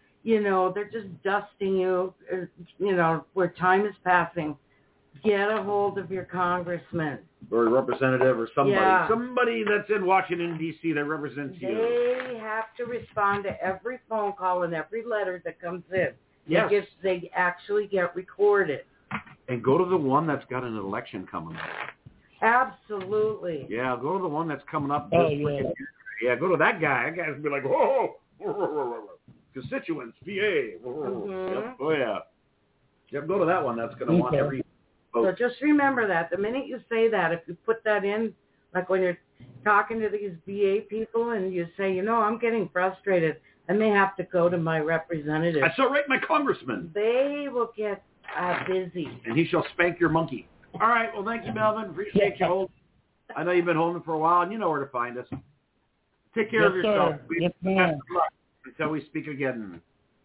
just dusting you, where time is passing, get a hold of your congressman. Or a representative or somebody. Yeah. Somebody that's in Washington, D.C. that represents you. They have to respond to every phone call and every letter that comes in. Yes. They actually get recorded. And go to the one that's got an election coming up. Absolutely. Yeah, go to the one that's coming up. Oh, yeah. Yeah, go to that guy. That guy's going to be like, whoa, constituents, VA. Mm-hmm. Yep. Oh, yeah. Yep, go to that one. That's going to want every vote. So just remember that. The minute you say that, if you put that in, like when you're talking to these VA people and you say, I'm getting frustrated, and they have to go to my representative. I shall write my congressman. They will get busy. And he shall spank your monkey. All right. Well, thank you, Melvin. Appreciate you holding. I know you've been holding for a while, and you know where to find us. Take care of yourself. Yes, ma'am. Until we speak again.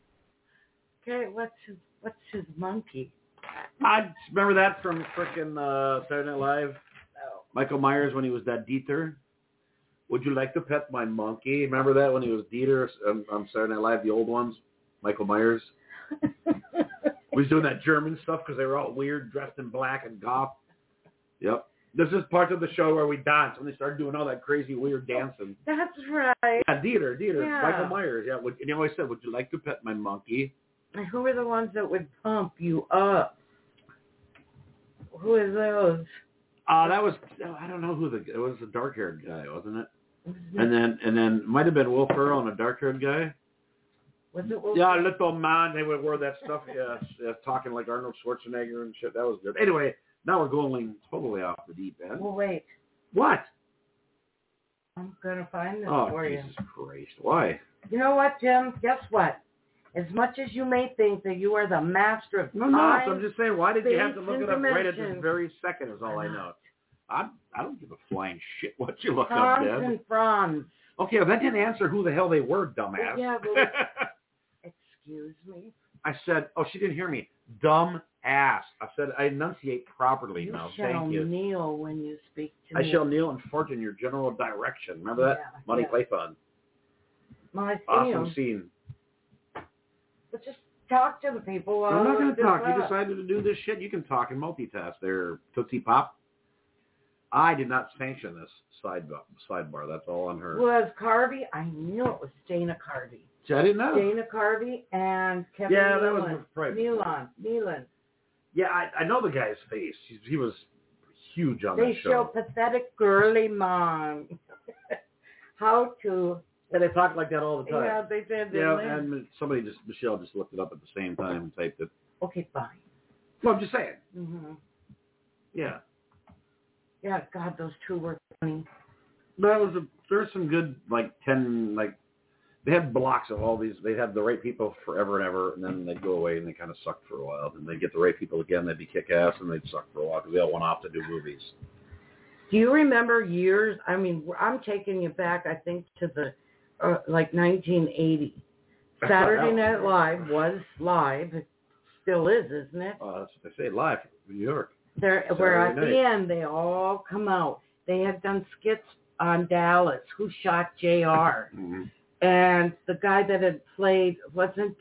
Okay, what's his monkey? I remember that from frickin' Saturday Night Live. Oh. Michael Myers when he was that Dieter. Would you like to pet my monkey? Remember that when he was Dieter on Saturday Night Live, the old ones? Michael Myers. We was doing that German stuff because they were all weird, dressed in black and goth. Yep. This is part of the show where we dance, and they started doing all that crazy, weird dancing. That's right. Yeah, Dieter, Yeah. Michael Myers. Yeah, and he always said, would you like to pet my monkey? And who are the ones that would pump you up? Who are those? That was, I don't know it was a dark-haired guy, wasn't it? And then might have been Will Ferrell and a dark-haired guy. Was it Will Yeah, little man, they would wear that stuff, talking like Arnold Schwarzenegger and shit. That was good. Anyway, now we're going totally off the deep end. Well, wait. What? I'm going to find this Oh, for Jesus you. Christ. Why? You know what, Tim? Guess what? As much as you may think that you are the master of No, time, I'm just saying, why did you have to space, look it and up right at this dimension. very second is all I know. I don't give a flying shit what you look up, Franz Deb. and Franz. Okay, well, that didn't answer who the hell they were, dumbass. Yeah, but excuse me. I said, she didn't hear me. Dumb ass. I said, I enunciate properly You now. shall Thank you. kneel when you speak to me. I shall kneel and fart in your general direction. Remember that? Yeah, Monty yeah. Python. My Awesome scene. But just talk to the people. I'm not going to talk. You You decided to do this shit. You can talk and multitask there, Tootsie Pop. I did not sanction this sidebar. That's all on her. Was Carvey? I knew it was Dana Carvey. See, I didn't know. Dana Carvey and Kevin Yeah, that Nealon. was right. Nealon. Yeah, I know the guy's face. He was huge on They that show show. pathetic girly mom. How to... And they talk like that all the time. Yeah, they did. Yeah, Didn't and Michelle just looked it up at the same time and typed it. they? Okay, fine. Well, I'm just saying. Mm-hmm. Yeah. Yeah, God, those two were funny. There's some good, they had blocks of all these. They had the right people forever and ever, and then they'd go away and they kind of sucked for a while. And they'd get the right people again, they'd be kick-ass, and they'd suck for a while because they all went off to do movies. Do you remember years? I mean, I'm taking you back, I think, to the, 1980. Saturday Night Live was live. It still is, isn't it? That's what they say, live from New York. Where at Saturday the night. end, they all come out. They had done skits on Dallas, Who Shot JR. Mm-hmm. And the guy that had played, wasn't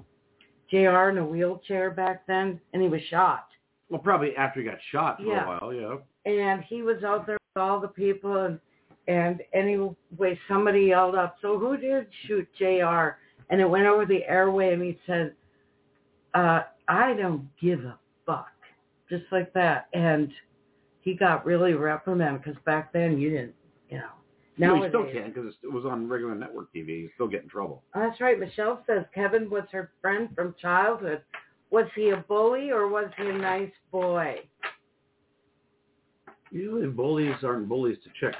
JR in a wheelchair back then? And he was shot. Well, probably after he got shot for Yeah. a while, yeah. And he was out there with all the people. And anyway, somebody yelled up, so who did shoot JR? And it went over the airway, and he said, I don't give a fuck. Just like that. And he got really reprimanded because back then you didn't, you know. No, Nowadays, you still can because it was on regular network TV. You still get in trouble. That's right. Michelle says Kevin was her friend from childhood. Was he a bully or was he a nice boy? Usually bullies aren't bullies to chicks.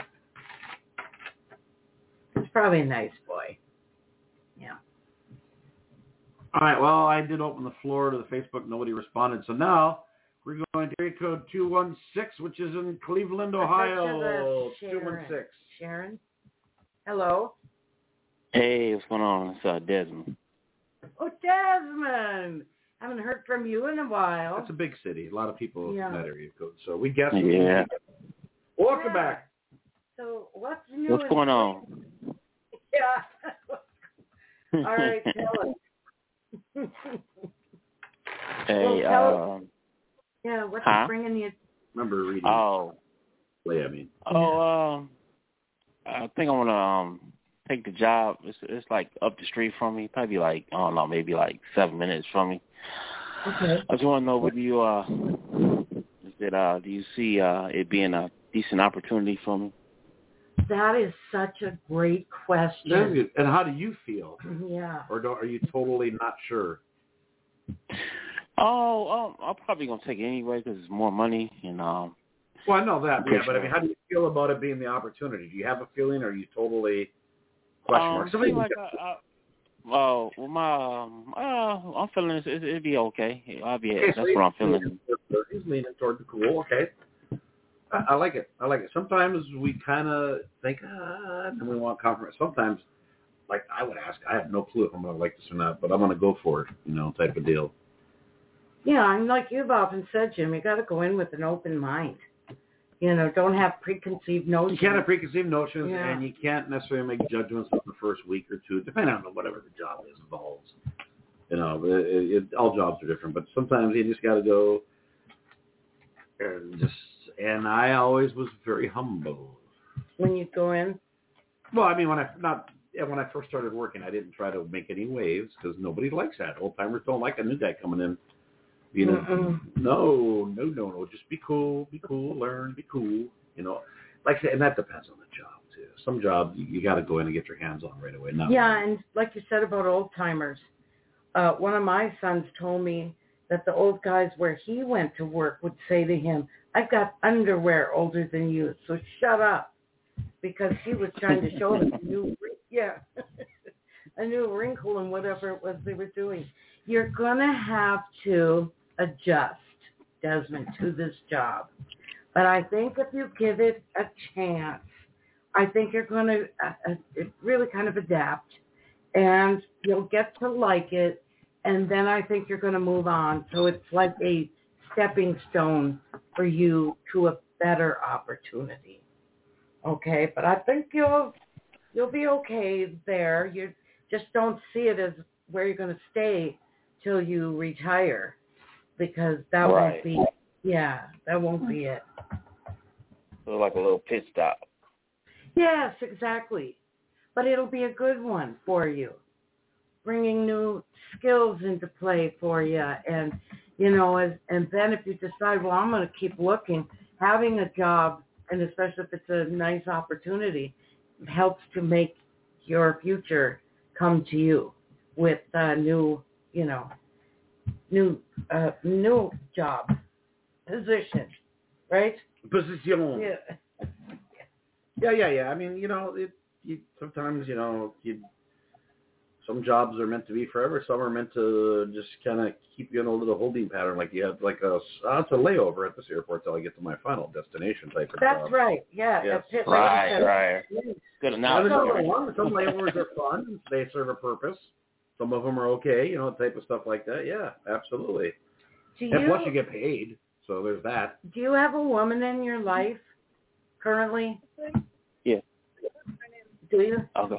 He's probably a nice boy. Yeah. All right, well, I did open the floor to the Facebook. Nobody responded. So now we're going to area code 216, which is in Cleveland, Ohio. 216. Sharon? Hello? Hey, what's going on? It's Desmond. Oh, Desmond! Haven't heard from you in a while. That's a big city. A lot of people in Yeah. that area code. So we guess. Yeah. Welcome back. So what's new? What's going on? Yeah. All right, tell us. Hey, yeah, what's bringing you? Remember reading? Oh. Leah, I mean. Oh, I think I want to take the job. It's like up the street from me. Probably like, I don't know, maybe like 7 minutes from me. Okay. I just want to know whether do you see it being a decent opportunity for me? That is such a great question. And how do you feel? Yeah. Or are you totally not sure? I'm probably gonna take it anyway because it's more money and Well, I know that, yeah, but I mean, how do you feel about it being the opportunity? Do you have a feeling, or are you totally question mark? I'm feeling it'd be okay. That's what I'm feeling. He's leaning toward the cool. Okay. I like it. Sometimes we kind of think, and we want compromise. Sometimes, like I would ask, I have no clue if I'm going to like this or not, but I'm going to go for it, type of deal. Yeah, and like you've often said, Jim, you got to go in with an open mind. Don't have preconceived notions. You can't have preconceived notions, yeah. And you can't necessarily make judgments in the first week or two, depending on whatever the job is involves. All jobs are different, but sometimes you just got to go and I always was very humble. When you go in? Well, I mean, when I first started working, I didn't try to make any waves because nobody likes that. Old timers don't like a new guy coming in. No. Just be cool, learn, be cool. Like I said, and that depends on the job too. Some jobs you got to go in and get your hands on right away. And like you said about old timers, one of my sons told me that the old guys where he went to work would say to him, "I've got underwear older than you, so shut up," because he was trying to show them a new wrinkle in whatever it was they were doing. You're gonna have to adjust, Desmond, to this job. But I think if you give it a chance, I think you're going to really kind of adapt, and you'll get to like it, and then I think you're going to move on. So it's like a stepping stone for you to a better opportunity. Okay, but I think you'll be okay there. You just don't see it as where you're going to stay till you retire, because that won't be, that won't be it. So like a little pit stop. Yes, exactly. But it'll be a good one for you, bringing new skills into play for you. And, and then if you decide, well, I'm going to keep looking, having a job, and especially if it's a nice opportunity, helps to make your future come to you with new job position, right? Position. Yeah. Yeah. I mean, sometimes, some jobs are meant to be forever. Some are meant to just kind of keep you in a little holding pattern. Like you have it's a layover at this airport till I get to my final destination type of job. That's right. Yeah. Yes. Right. Good enough. Some layovers are fun. They serve a purpose. Some of them are okay, type of stuff like that. Yeah, absolutely. And plus you get paid. So there's that. Do you have a woman in your life currently? Yeah. Do you? Okay.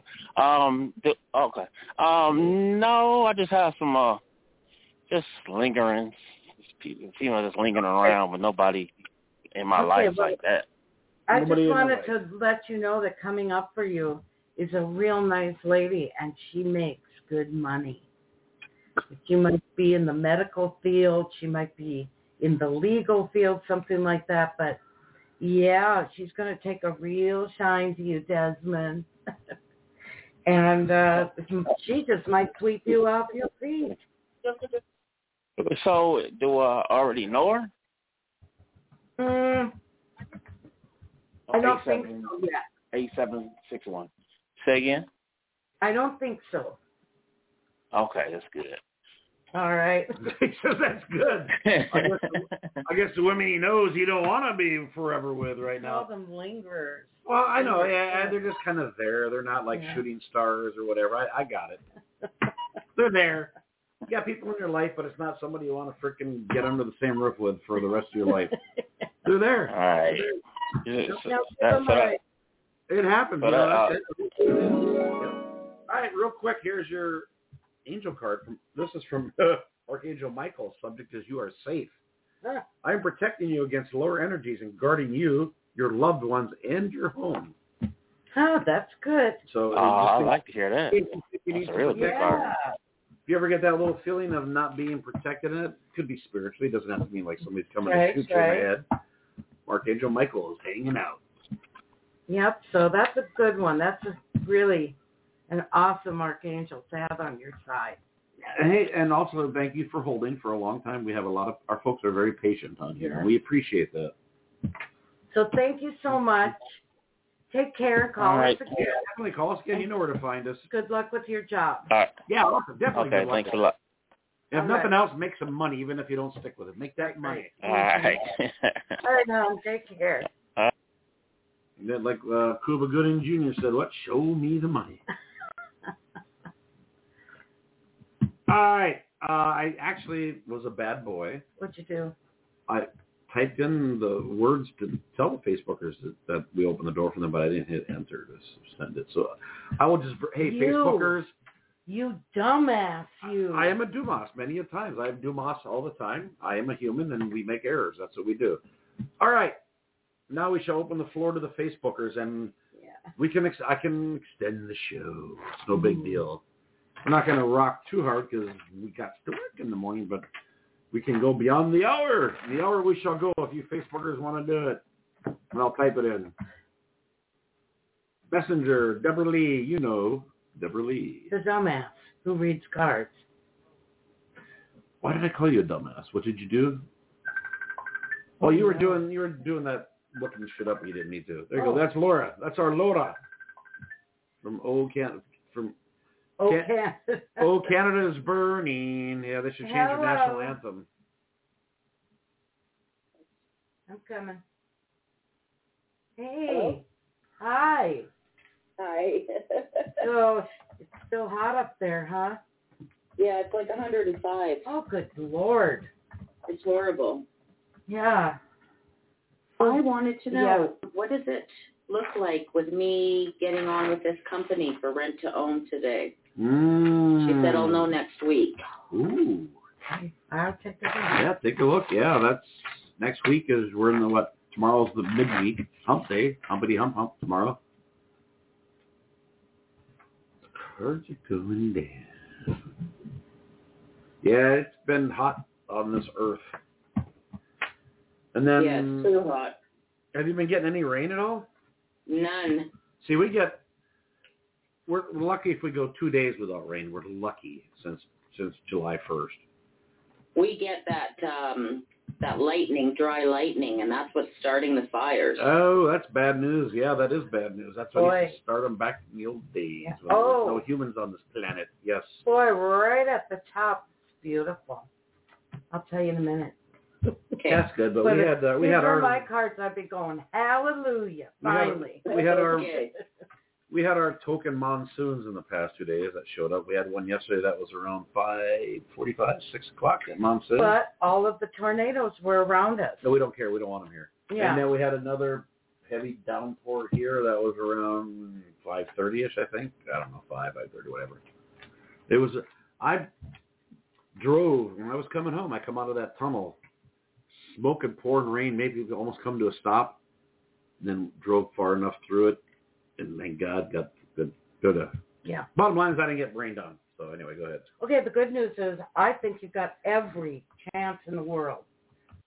No, I just have some just lingering females just lingering around with nobody in my life like that. I just wanted to let you know that coming up for you is a real nice lady, and she makes good money. She might be in the medical field. She might be in the legal field, something like that. But, yeah, she's going to take a real shine to you, Desmond. And she just might sweep you off your feet. So, do I already know her? I don't think so yet. 8761. Say again? I don't think so. Okay, that's good. All right. So that's good. I guess the women he knows he don't want to be forever with right now. Call them lingerers. Well, I know. Yeah, they're just kind of there. They're not like shooting stars or whatever. I got it. They're there. You got people in your life, but it's not somebody you want to freaking get under the same roof with for the rest of your life. They're there. All right. It happens. All right, real quick, here's your angel card. This is from Archangel Michael. Subject is you are safe. I am protecting you against lower energies and guarding you, your loved ones, and your home. Oh, that's good. So I like to hear that. That's a really good card. If you ever get that little feeling of not being protected in it, could be spiritually. It doesn't have to mean like somebody's coming to shoot you in the head. Archangel Michael is hanging out. Yep, so that's a good one. That's really an awesome archangel to have on your side. Hey, and also thank you for holding for a long time. We have a lot of, our folks are very patient on here. And we appreciate that. So thank you so much. Take care. Call us again. Yeah, definitely call us again. You know where to find us. Good luck with your job. All right. Yeah, awesome. Definitely. Okay, thanks a lot. If nothing else, make some money, even if you don't stick with it. Make that money. All right. All right, now take care. And then, like Cuba Gooding Jr. said, what? Show me the money. All right. I actually was a bad boy. What'd you do? I typed in the words to tell the Facebookers that we opened the door for them, but I didn't hit enter to send it. So I will just, hey, Facebookers. You dumbass, you. I am a Dumas many a times. I am Dumas all the time. I am a human, and we make errors. That's what we do. All right. Now we shall open the floor to the Facebookers, and we can. I can extend the show. It's no big deal. We're not going to rock too hard because we got to work in the morning, but we can go beyond the hour. The hour we shall go if you Facebookers want to do it. And I'll type it in. Messenger, Deborah Lee, you know, Deborah Lee. The dumbass who reads cards. Why did I call you a dumbass? What did you do? Well, you were doing that looking shit up you didn't need to. There you go. That's Laura. That's our Laura. From Canada's Burning. Yeah, they should change your national anthem. I'm coming. Hey. Hello? Hi. Hi. So it's still hot up there, huh? Yeah, it's like 105. Oh, good Lord. It's horrible. Yeah. I wanted to know, what does it look like with me getting on with this company for rent to own today? She said I'll know next week. Ooh. I'll take a look. Yeah, take a look. Yeah, that's next week is we're in the tomorrow's the midweek, hump day, humpity hump tomorrow. The cards are going down. Yeah, it's been hot on this earth. And then it's so hot. Have you been getting any rain at all? None. See, we're lucky if we go 2 days without rain. We're lucky since July 1st. We get that lightning, dry lightning, and that's what's starting the fires. Oh, that's bad news. Yeah, that is bad news. That's why you start them back in the old days. Yeah. When there was no humans on this planet. Yes. Boy, right at the top. It's beautiful. I'll tell you in a minute. Okay. That's good, but we had our my cards. I'd be going hallelujah. Finally, we had our token monsoons in the past 2 days that showed up. We had one yesterday that was around 5:45, 6 o'clock at monsoon. But all of the tornadoes were around us. No, we don't care. We don't want them here. Yeah. And then we had another heavy downpour here that was around 5:30ish, I think. I don't know, 5:30, whatever. It was. I drove when I was coming home. I come out of that tunnel. Smoke and pouring rain, maybe almost come to a stop, and then drove far enough through it, and thank God got good. Yeah. Bottom line is I didn't get rained on. So anyway, go ahead. Okay, the good news is I think you've got every chance in the world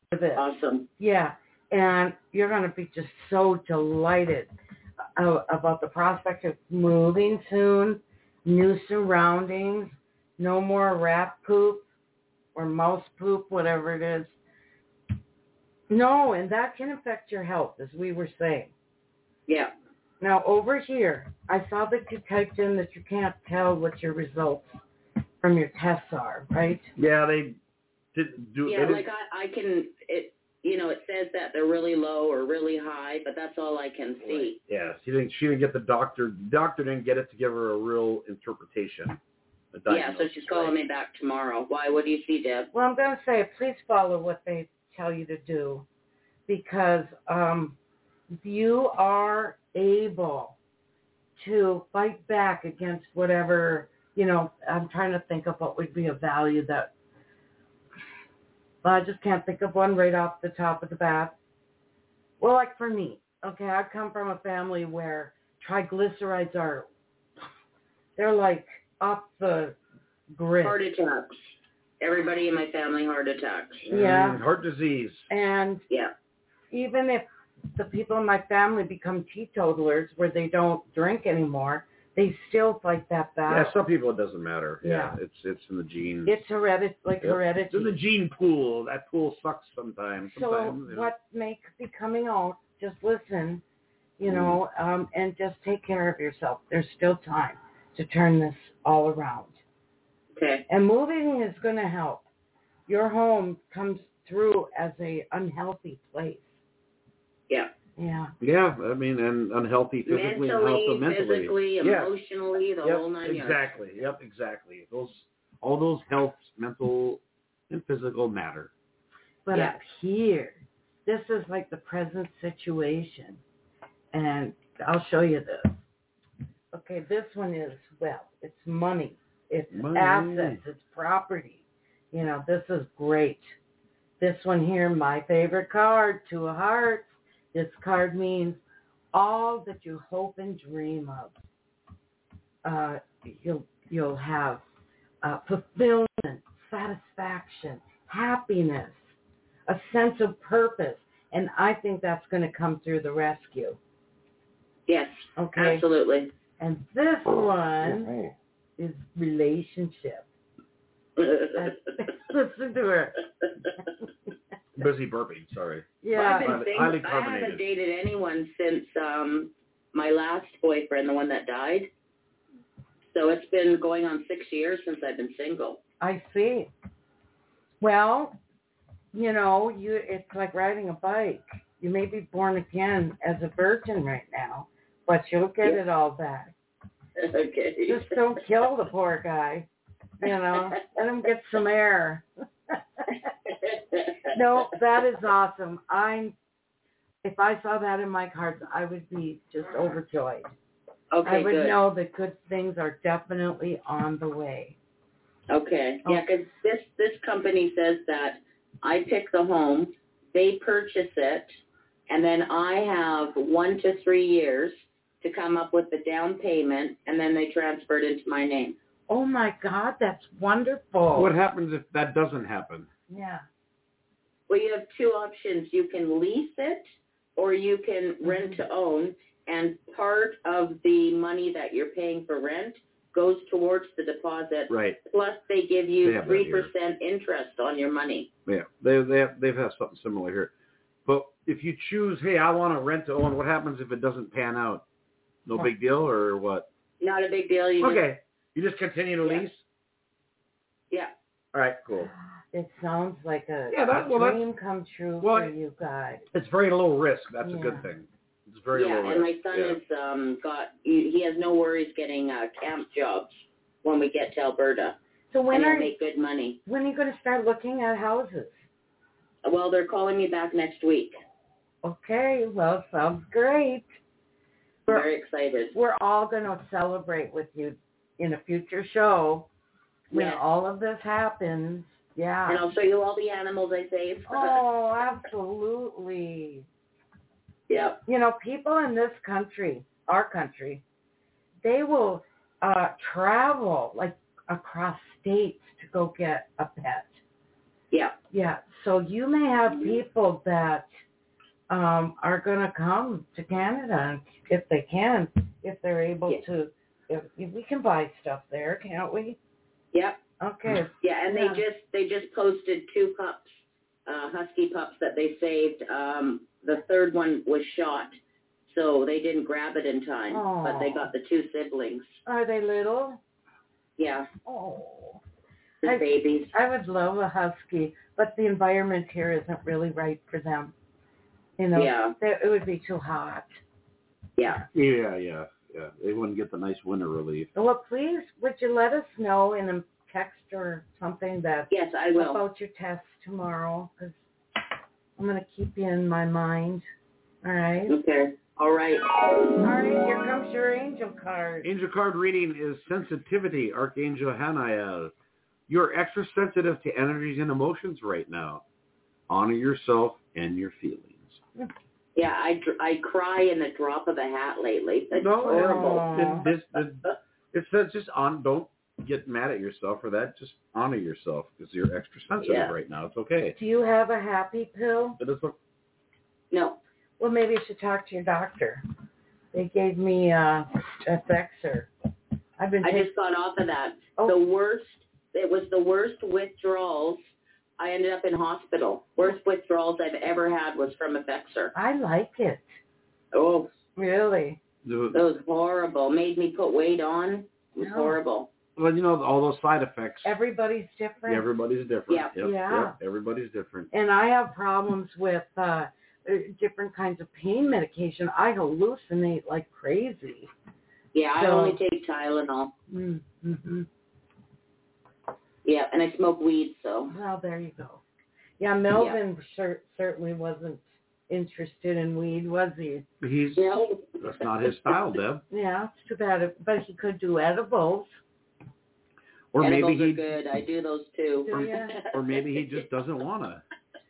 for this. Awesome. Yeah, and you're going to be just so delighted about the prospect of moving soon, new surroundings, no more rat poop or mouse poop, whatever it is. No, and that can affect your health, as we were saying. Yeah. Now, over here, I saw that you typed in that you can't tell what your results from your tests are, right? Yeah, they didn't do. Yeah, like I can. It it says that they're really low or really high, but that's all I can see. Right. Yeah, she didn't get the doctor. The doctor didn't get it to give her a real interpretation. Yeah, so she's calling me back tomorrow. Why? What do you see, Deb? Well, I'm going to say, please follow what they tell you to do, because you are able to fight back against whatever, I'm trying to think of what would be a value that, I just can't think of one right off the top of the bat. Well, like for me, okay, I come from a family where triglycerides they're like off the grid. Heart attacks. Everybody in my family, heart attacks. Yeah. Heart disease. And even if the people in my family become teetotalers where they don't drink anymore, they still fight that battle. Yeah, some people it doesn't matter. Yeah. It's in the genes. It's heredity. It's in the gene pool. That pool sucks sometimes. So what makes becoming out, just listen, and just take care of yourself. There's still time to turn this all around. Okay. And moving is going to help. Your home comes through as a unhealthy place. Yeah. Yeah. Yeah, I mean, and unhealthy physically, and also mentally. Physically, emotionally, the whole 9 yards. Exactly. Yep, exactly. All those health, mental, and physical matter. But up here, this is like the present situation. And I'll show you this. Okay, this one is, it's money. It's assets. It's property. This is great. This one here, my favorite card, Two of Hearts. This card means all that you hope and dream of. You'll have fulfillment, satisfaction, happiness, a sense of purpose. And I think that's going to come through the rescue. Yes, okay. Absolutely. And this one is relationship. Listen to her. Busy burping, sorry. Yeah. Well, I haven't dated anyone since my last boyfriend, the one that died. So it's been going on 6 years since I've been single. I see. Well, it's like riding a bike. You may be born again as a virgin right now, but you'll get it all back. Okay. Just don't kill the poor guy. Let him get some air. No, that is awesome. If I saw that in my cards, I would be just overjoyed. Okay, I would good. know that good things are definitely on the way. Okay. Yeah, because this company says that I pick the home, they purchase it, and then I have 1 to 3 years to come up with the down payment, and then they transfer it into my name. Oh, my God, that's wonderful. What happens if that doesn't happen? Yeah. Well, you have two options. You can lease it, or you can rent to own, and part of the money that you're paying for rent goes towards the deposit. Right. Plus, they give you 3% interest on your money. Yeah, they've had something similar here. But if you choose, hey, I want to rent to own, what happens if it doesn't pan out? No big deal, or what? Not a big deal. You just continue to lease? Yeah. All right, cool. It sounds like a dream come true for you guys. It's very low risk. That's a good thing. It's very low risk. Yeah, and my son has he has no worries getting camp jobs when we get to Alberta. So when he'll make good money. When are you going to start looking at houses? Well, they're calling me back next week. Okay, well, sounds great. I'm very excited. We're all going to celebrate with you in a future show when all of this happens. Yeah. And I'll show you all the animals I saved. Oh, absolutely. Yep. People in this country, our country, they will travel like across states to go get a pet. Yeah. Yeah. So you may have people that are going to come to Canada if they can, if they're able to. If we can buy stuff there, can't we? Yep. Okay. Yeah, and they just posted 2 pups, husky pups that they saved. The third one was shot, so they didn't grab it in time. Aww. But they got the 2 siblings. Are they little? Yeah. Oh. The babies. I would love a husky, but the environment here isn't really right for them. You know, Yeah. It would be too hot. Yeah. Yeah. They wouldn't get the nice winter relief. Well, please, would you let us know in a text or something that Yes, I will. about your test tomorrow? Because I'm going to keep you in my mind. All right? Okay. All right. All right, here comes your angel card. Angel card reading is sensitivity, Archangel Hanael. You're extra sensitive to energies and emotions right now. Honor yourself and your feelings. Yeah, I cry in the drop of a hat lately. It's horrible. It says just don't get mad at yourself for that. Just honor yourself because you're extra sensitive right now. It's okay. Do you have a happy pill? No. Well, maybe you should talk to your doctor. They gave me a Fexer. I just got off of that. It was the worst withdrawals. I ended up in hospital. Worst withdrawals I've ever had was from a Fexer. I like it. Oh. Really? It was horrible. Made me put weight on. It was horrible. Well, you know, all those side effects. Everybody's different. Everybody's different. Yeah. Yep. Everybody's different. And I have problems with different kinds of pain medication. I hallucinate like crazy. Yeah, I only take Tylenol. Mm-hmm. Yeah, and I smoke weed, so. Well, there you go. Yeah, Melvin certainly wasn't interested in weed, was he? That's not his style, Deb. Yeah, it's too bad. But he could do edibles. Or edibles maybe are good. I do those too. Do you? Or maybe he just doesn't want to.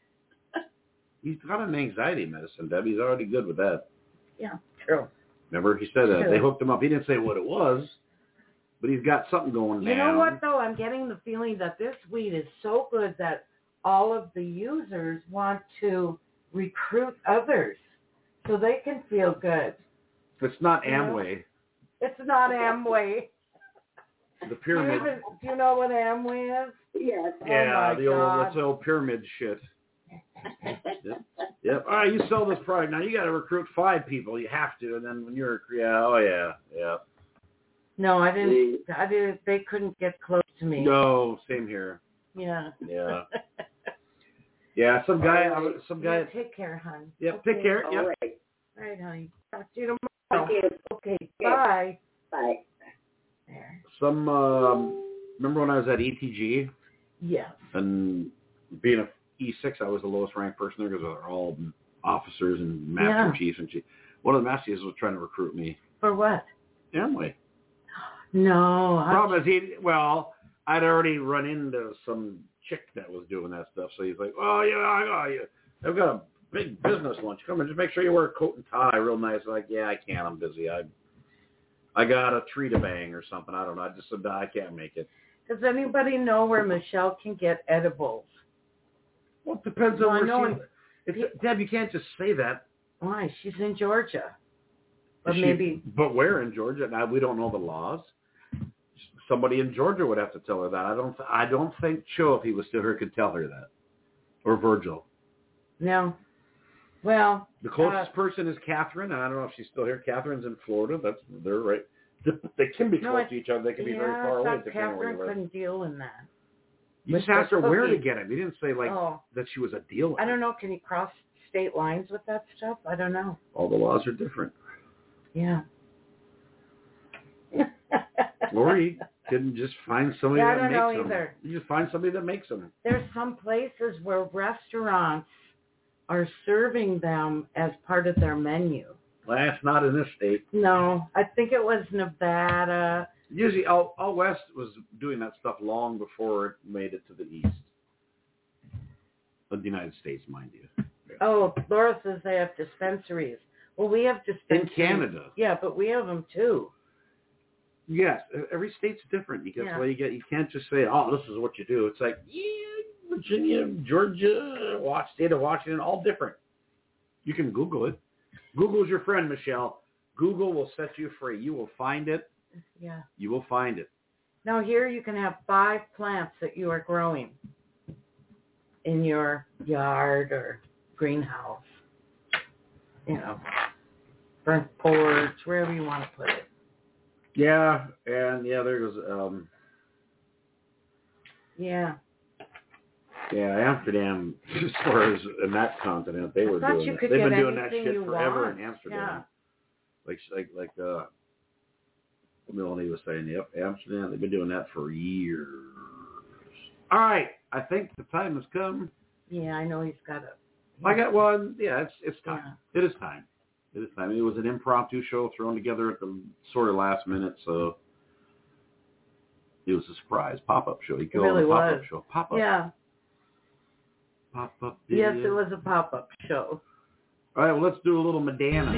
He's got an anxiety medicine, Deb. He's already good with that. Yeah, true. Remember, he said that. They hooked him up. He didn't say what it was, but he's got something going down. You know what, though? I'm getting the feeling that this weed is so good that all of the users want to recruit others so they can feel good. It's not Amway. It's not Amway. The pyramid. Do you know what Amway is? Yes. Yeah, the old pyramid shit. Yep. All right, you sell this product. Now you got to recruit 5 people. You have to. And then when you're, yeah. No, I didn't. They couldn't get close to me. No, same here. Yeah. Yeah. Yeah, some guy. Yeah, take care, hon. Yep, okay. Take care. Yep. All right. All right, honey. Talk to you tomorrow. Thank you. Okay, bye. Bye. There. Remember when I was at ETG? Yes. And being a E6, I was the lowest ranked person there because they're all officers and master chiefs and chiefs. One of the master chiefs was trying to recruit me. For what? Amway. No. Problem is, I'd already run into some chick that was doing that stuff. So he's like, oh, yeah, I've got a big business lunch. Come and just make sure you wear a coat and tie real nice. I'm like, yeah, I can't. I'm busy. I got a tree to bang or something. I don't know. I just said, I can't make it. Does anybody know where Michelle can get edibles? Well, it depends on where Deb, you can't just say that. Why? She's in Georgia. But But where in Georgia? Now, we don't know the laws. Somebody in Georgia would have to tell her that. I don't think Cho, if he was still here, could tell her that. Or Virgil. No. Well. The closest person is Catherine. I don't know if she's still here. Catherine's in Florida. They're right. They can be close to each other. They can be very far away. Catherine couldn't deal in that. You just asked her where to get it. You didn't say that she was a dealer. I don't know. Can you cross state lines with that stuff? I don't know. All the laws are different. Yeah. Or you can just find somebody that makes them. I don't know either. You just find somebody that makes them. There's some places where restaurants are serving them as part of their menu. Well, that's not in this state. No, I think it was Nevada. Usually, all West was doing that stuff long before it made it to the East. Of the United States, mind you. Yeah. Oh, Laura says they have dispensaries. Well, we have dispensaries. In Canada. Yeah, but we have them too. Yes, every state's different. That's why you can't just say, oh, this is what you do. It's like, Virginia, Georgia, state of Washington, all different. You can Google it. Google's your friend, Michelle. Google will set you free. You will find it. Yeah. You will find it. Now here you can have 5 plants that you are growing in your yard or greenhouse. Front porch, wherever you want to put it. Yeah, and there goes. Yeah. Yeah, Amsterdam, as far as in that continent, they were doing it. They've been doing that shit forever in Amsterdam. Yeah. Like Melanie was saying, yep, Amsterdam, they've been doing that for years. All right, I think the time has come. Yeah, I know he's got it. I got one. Yeah, it's time. Yeah. It is time. It is time. It was an impromptu show thrown together at the sort of last minute, so it was a surprise pop-up show. You call it a pop-up show. Pop-up. Yeah. Pop-up. Yes, it was a pop-up show. All right, well, let's do a little Madonna.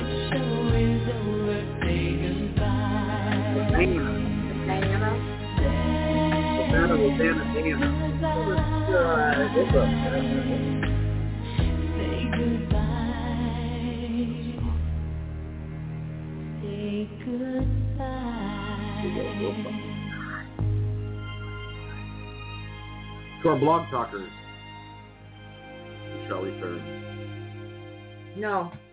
To our blog talkers, shall we turn? No.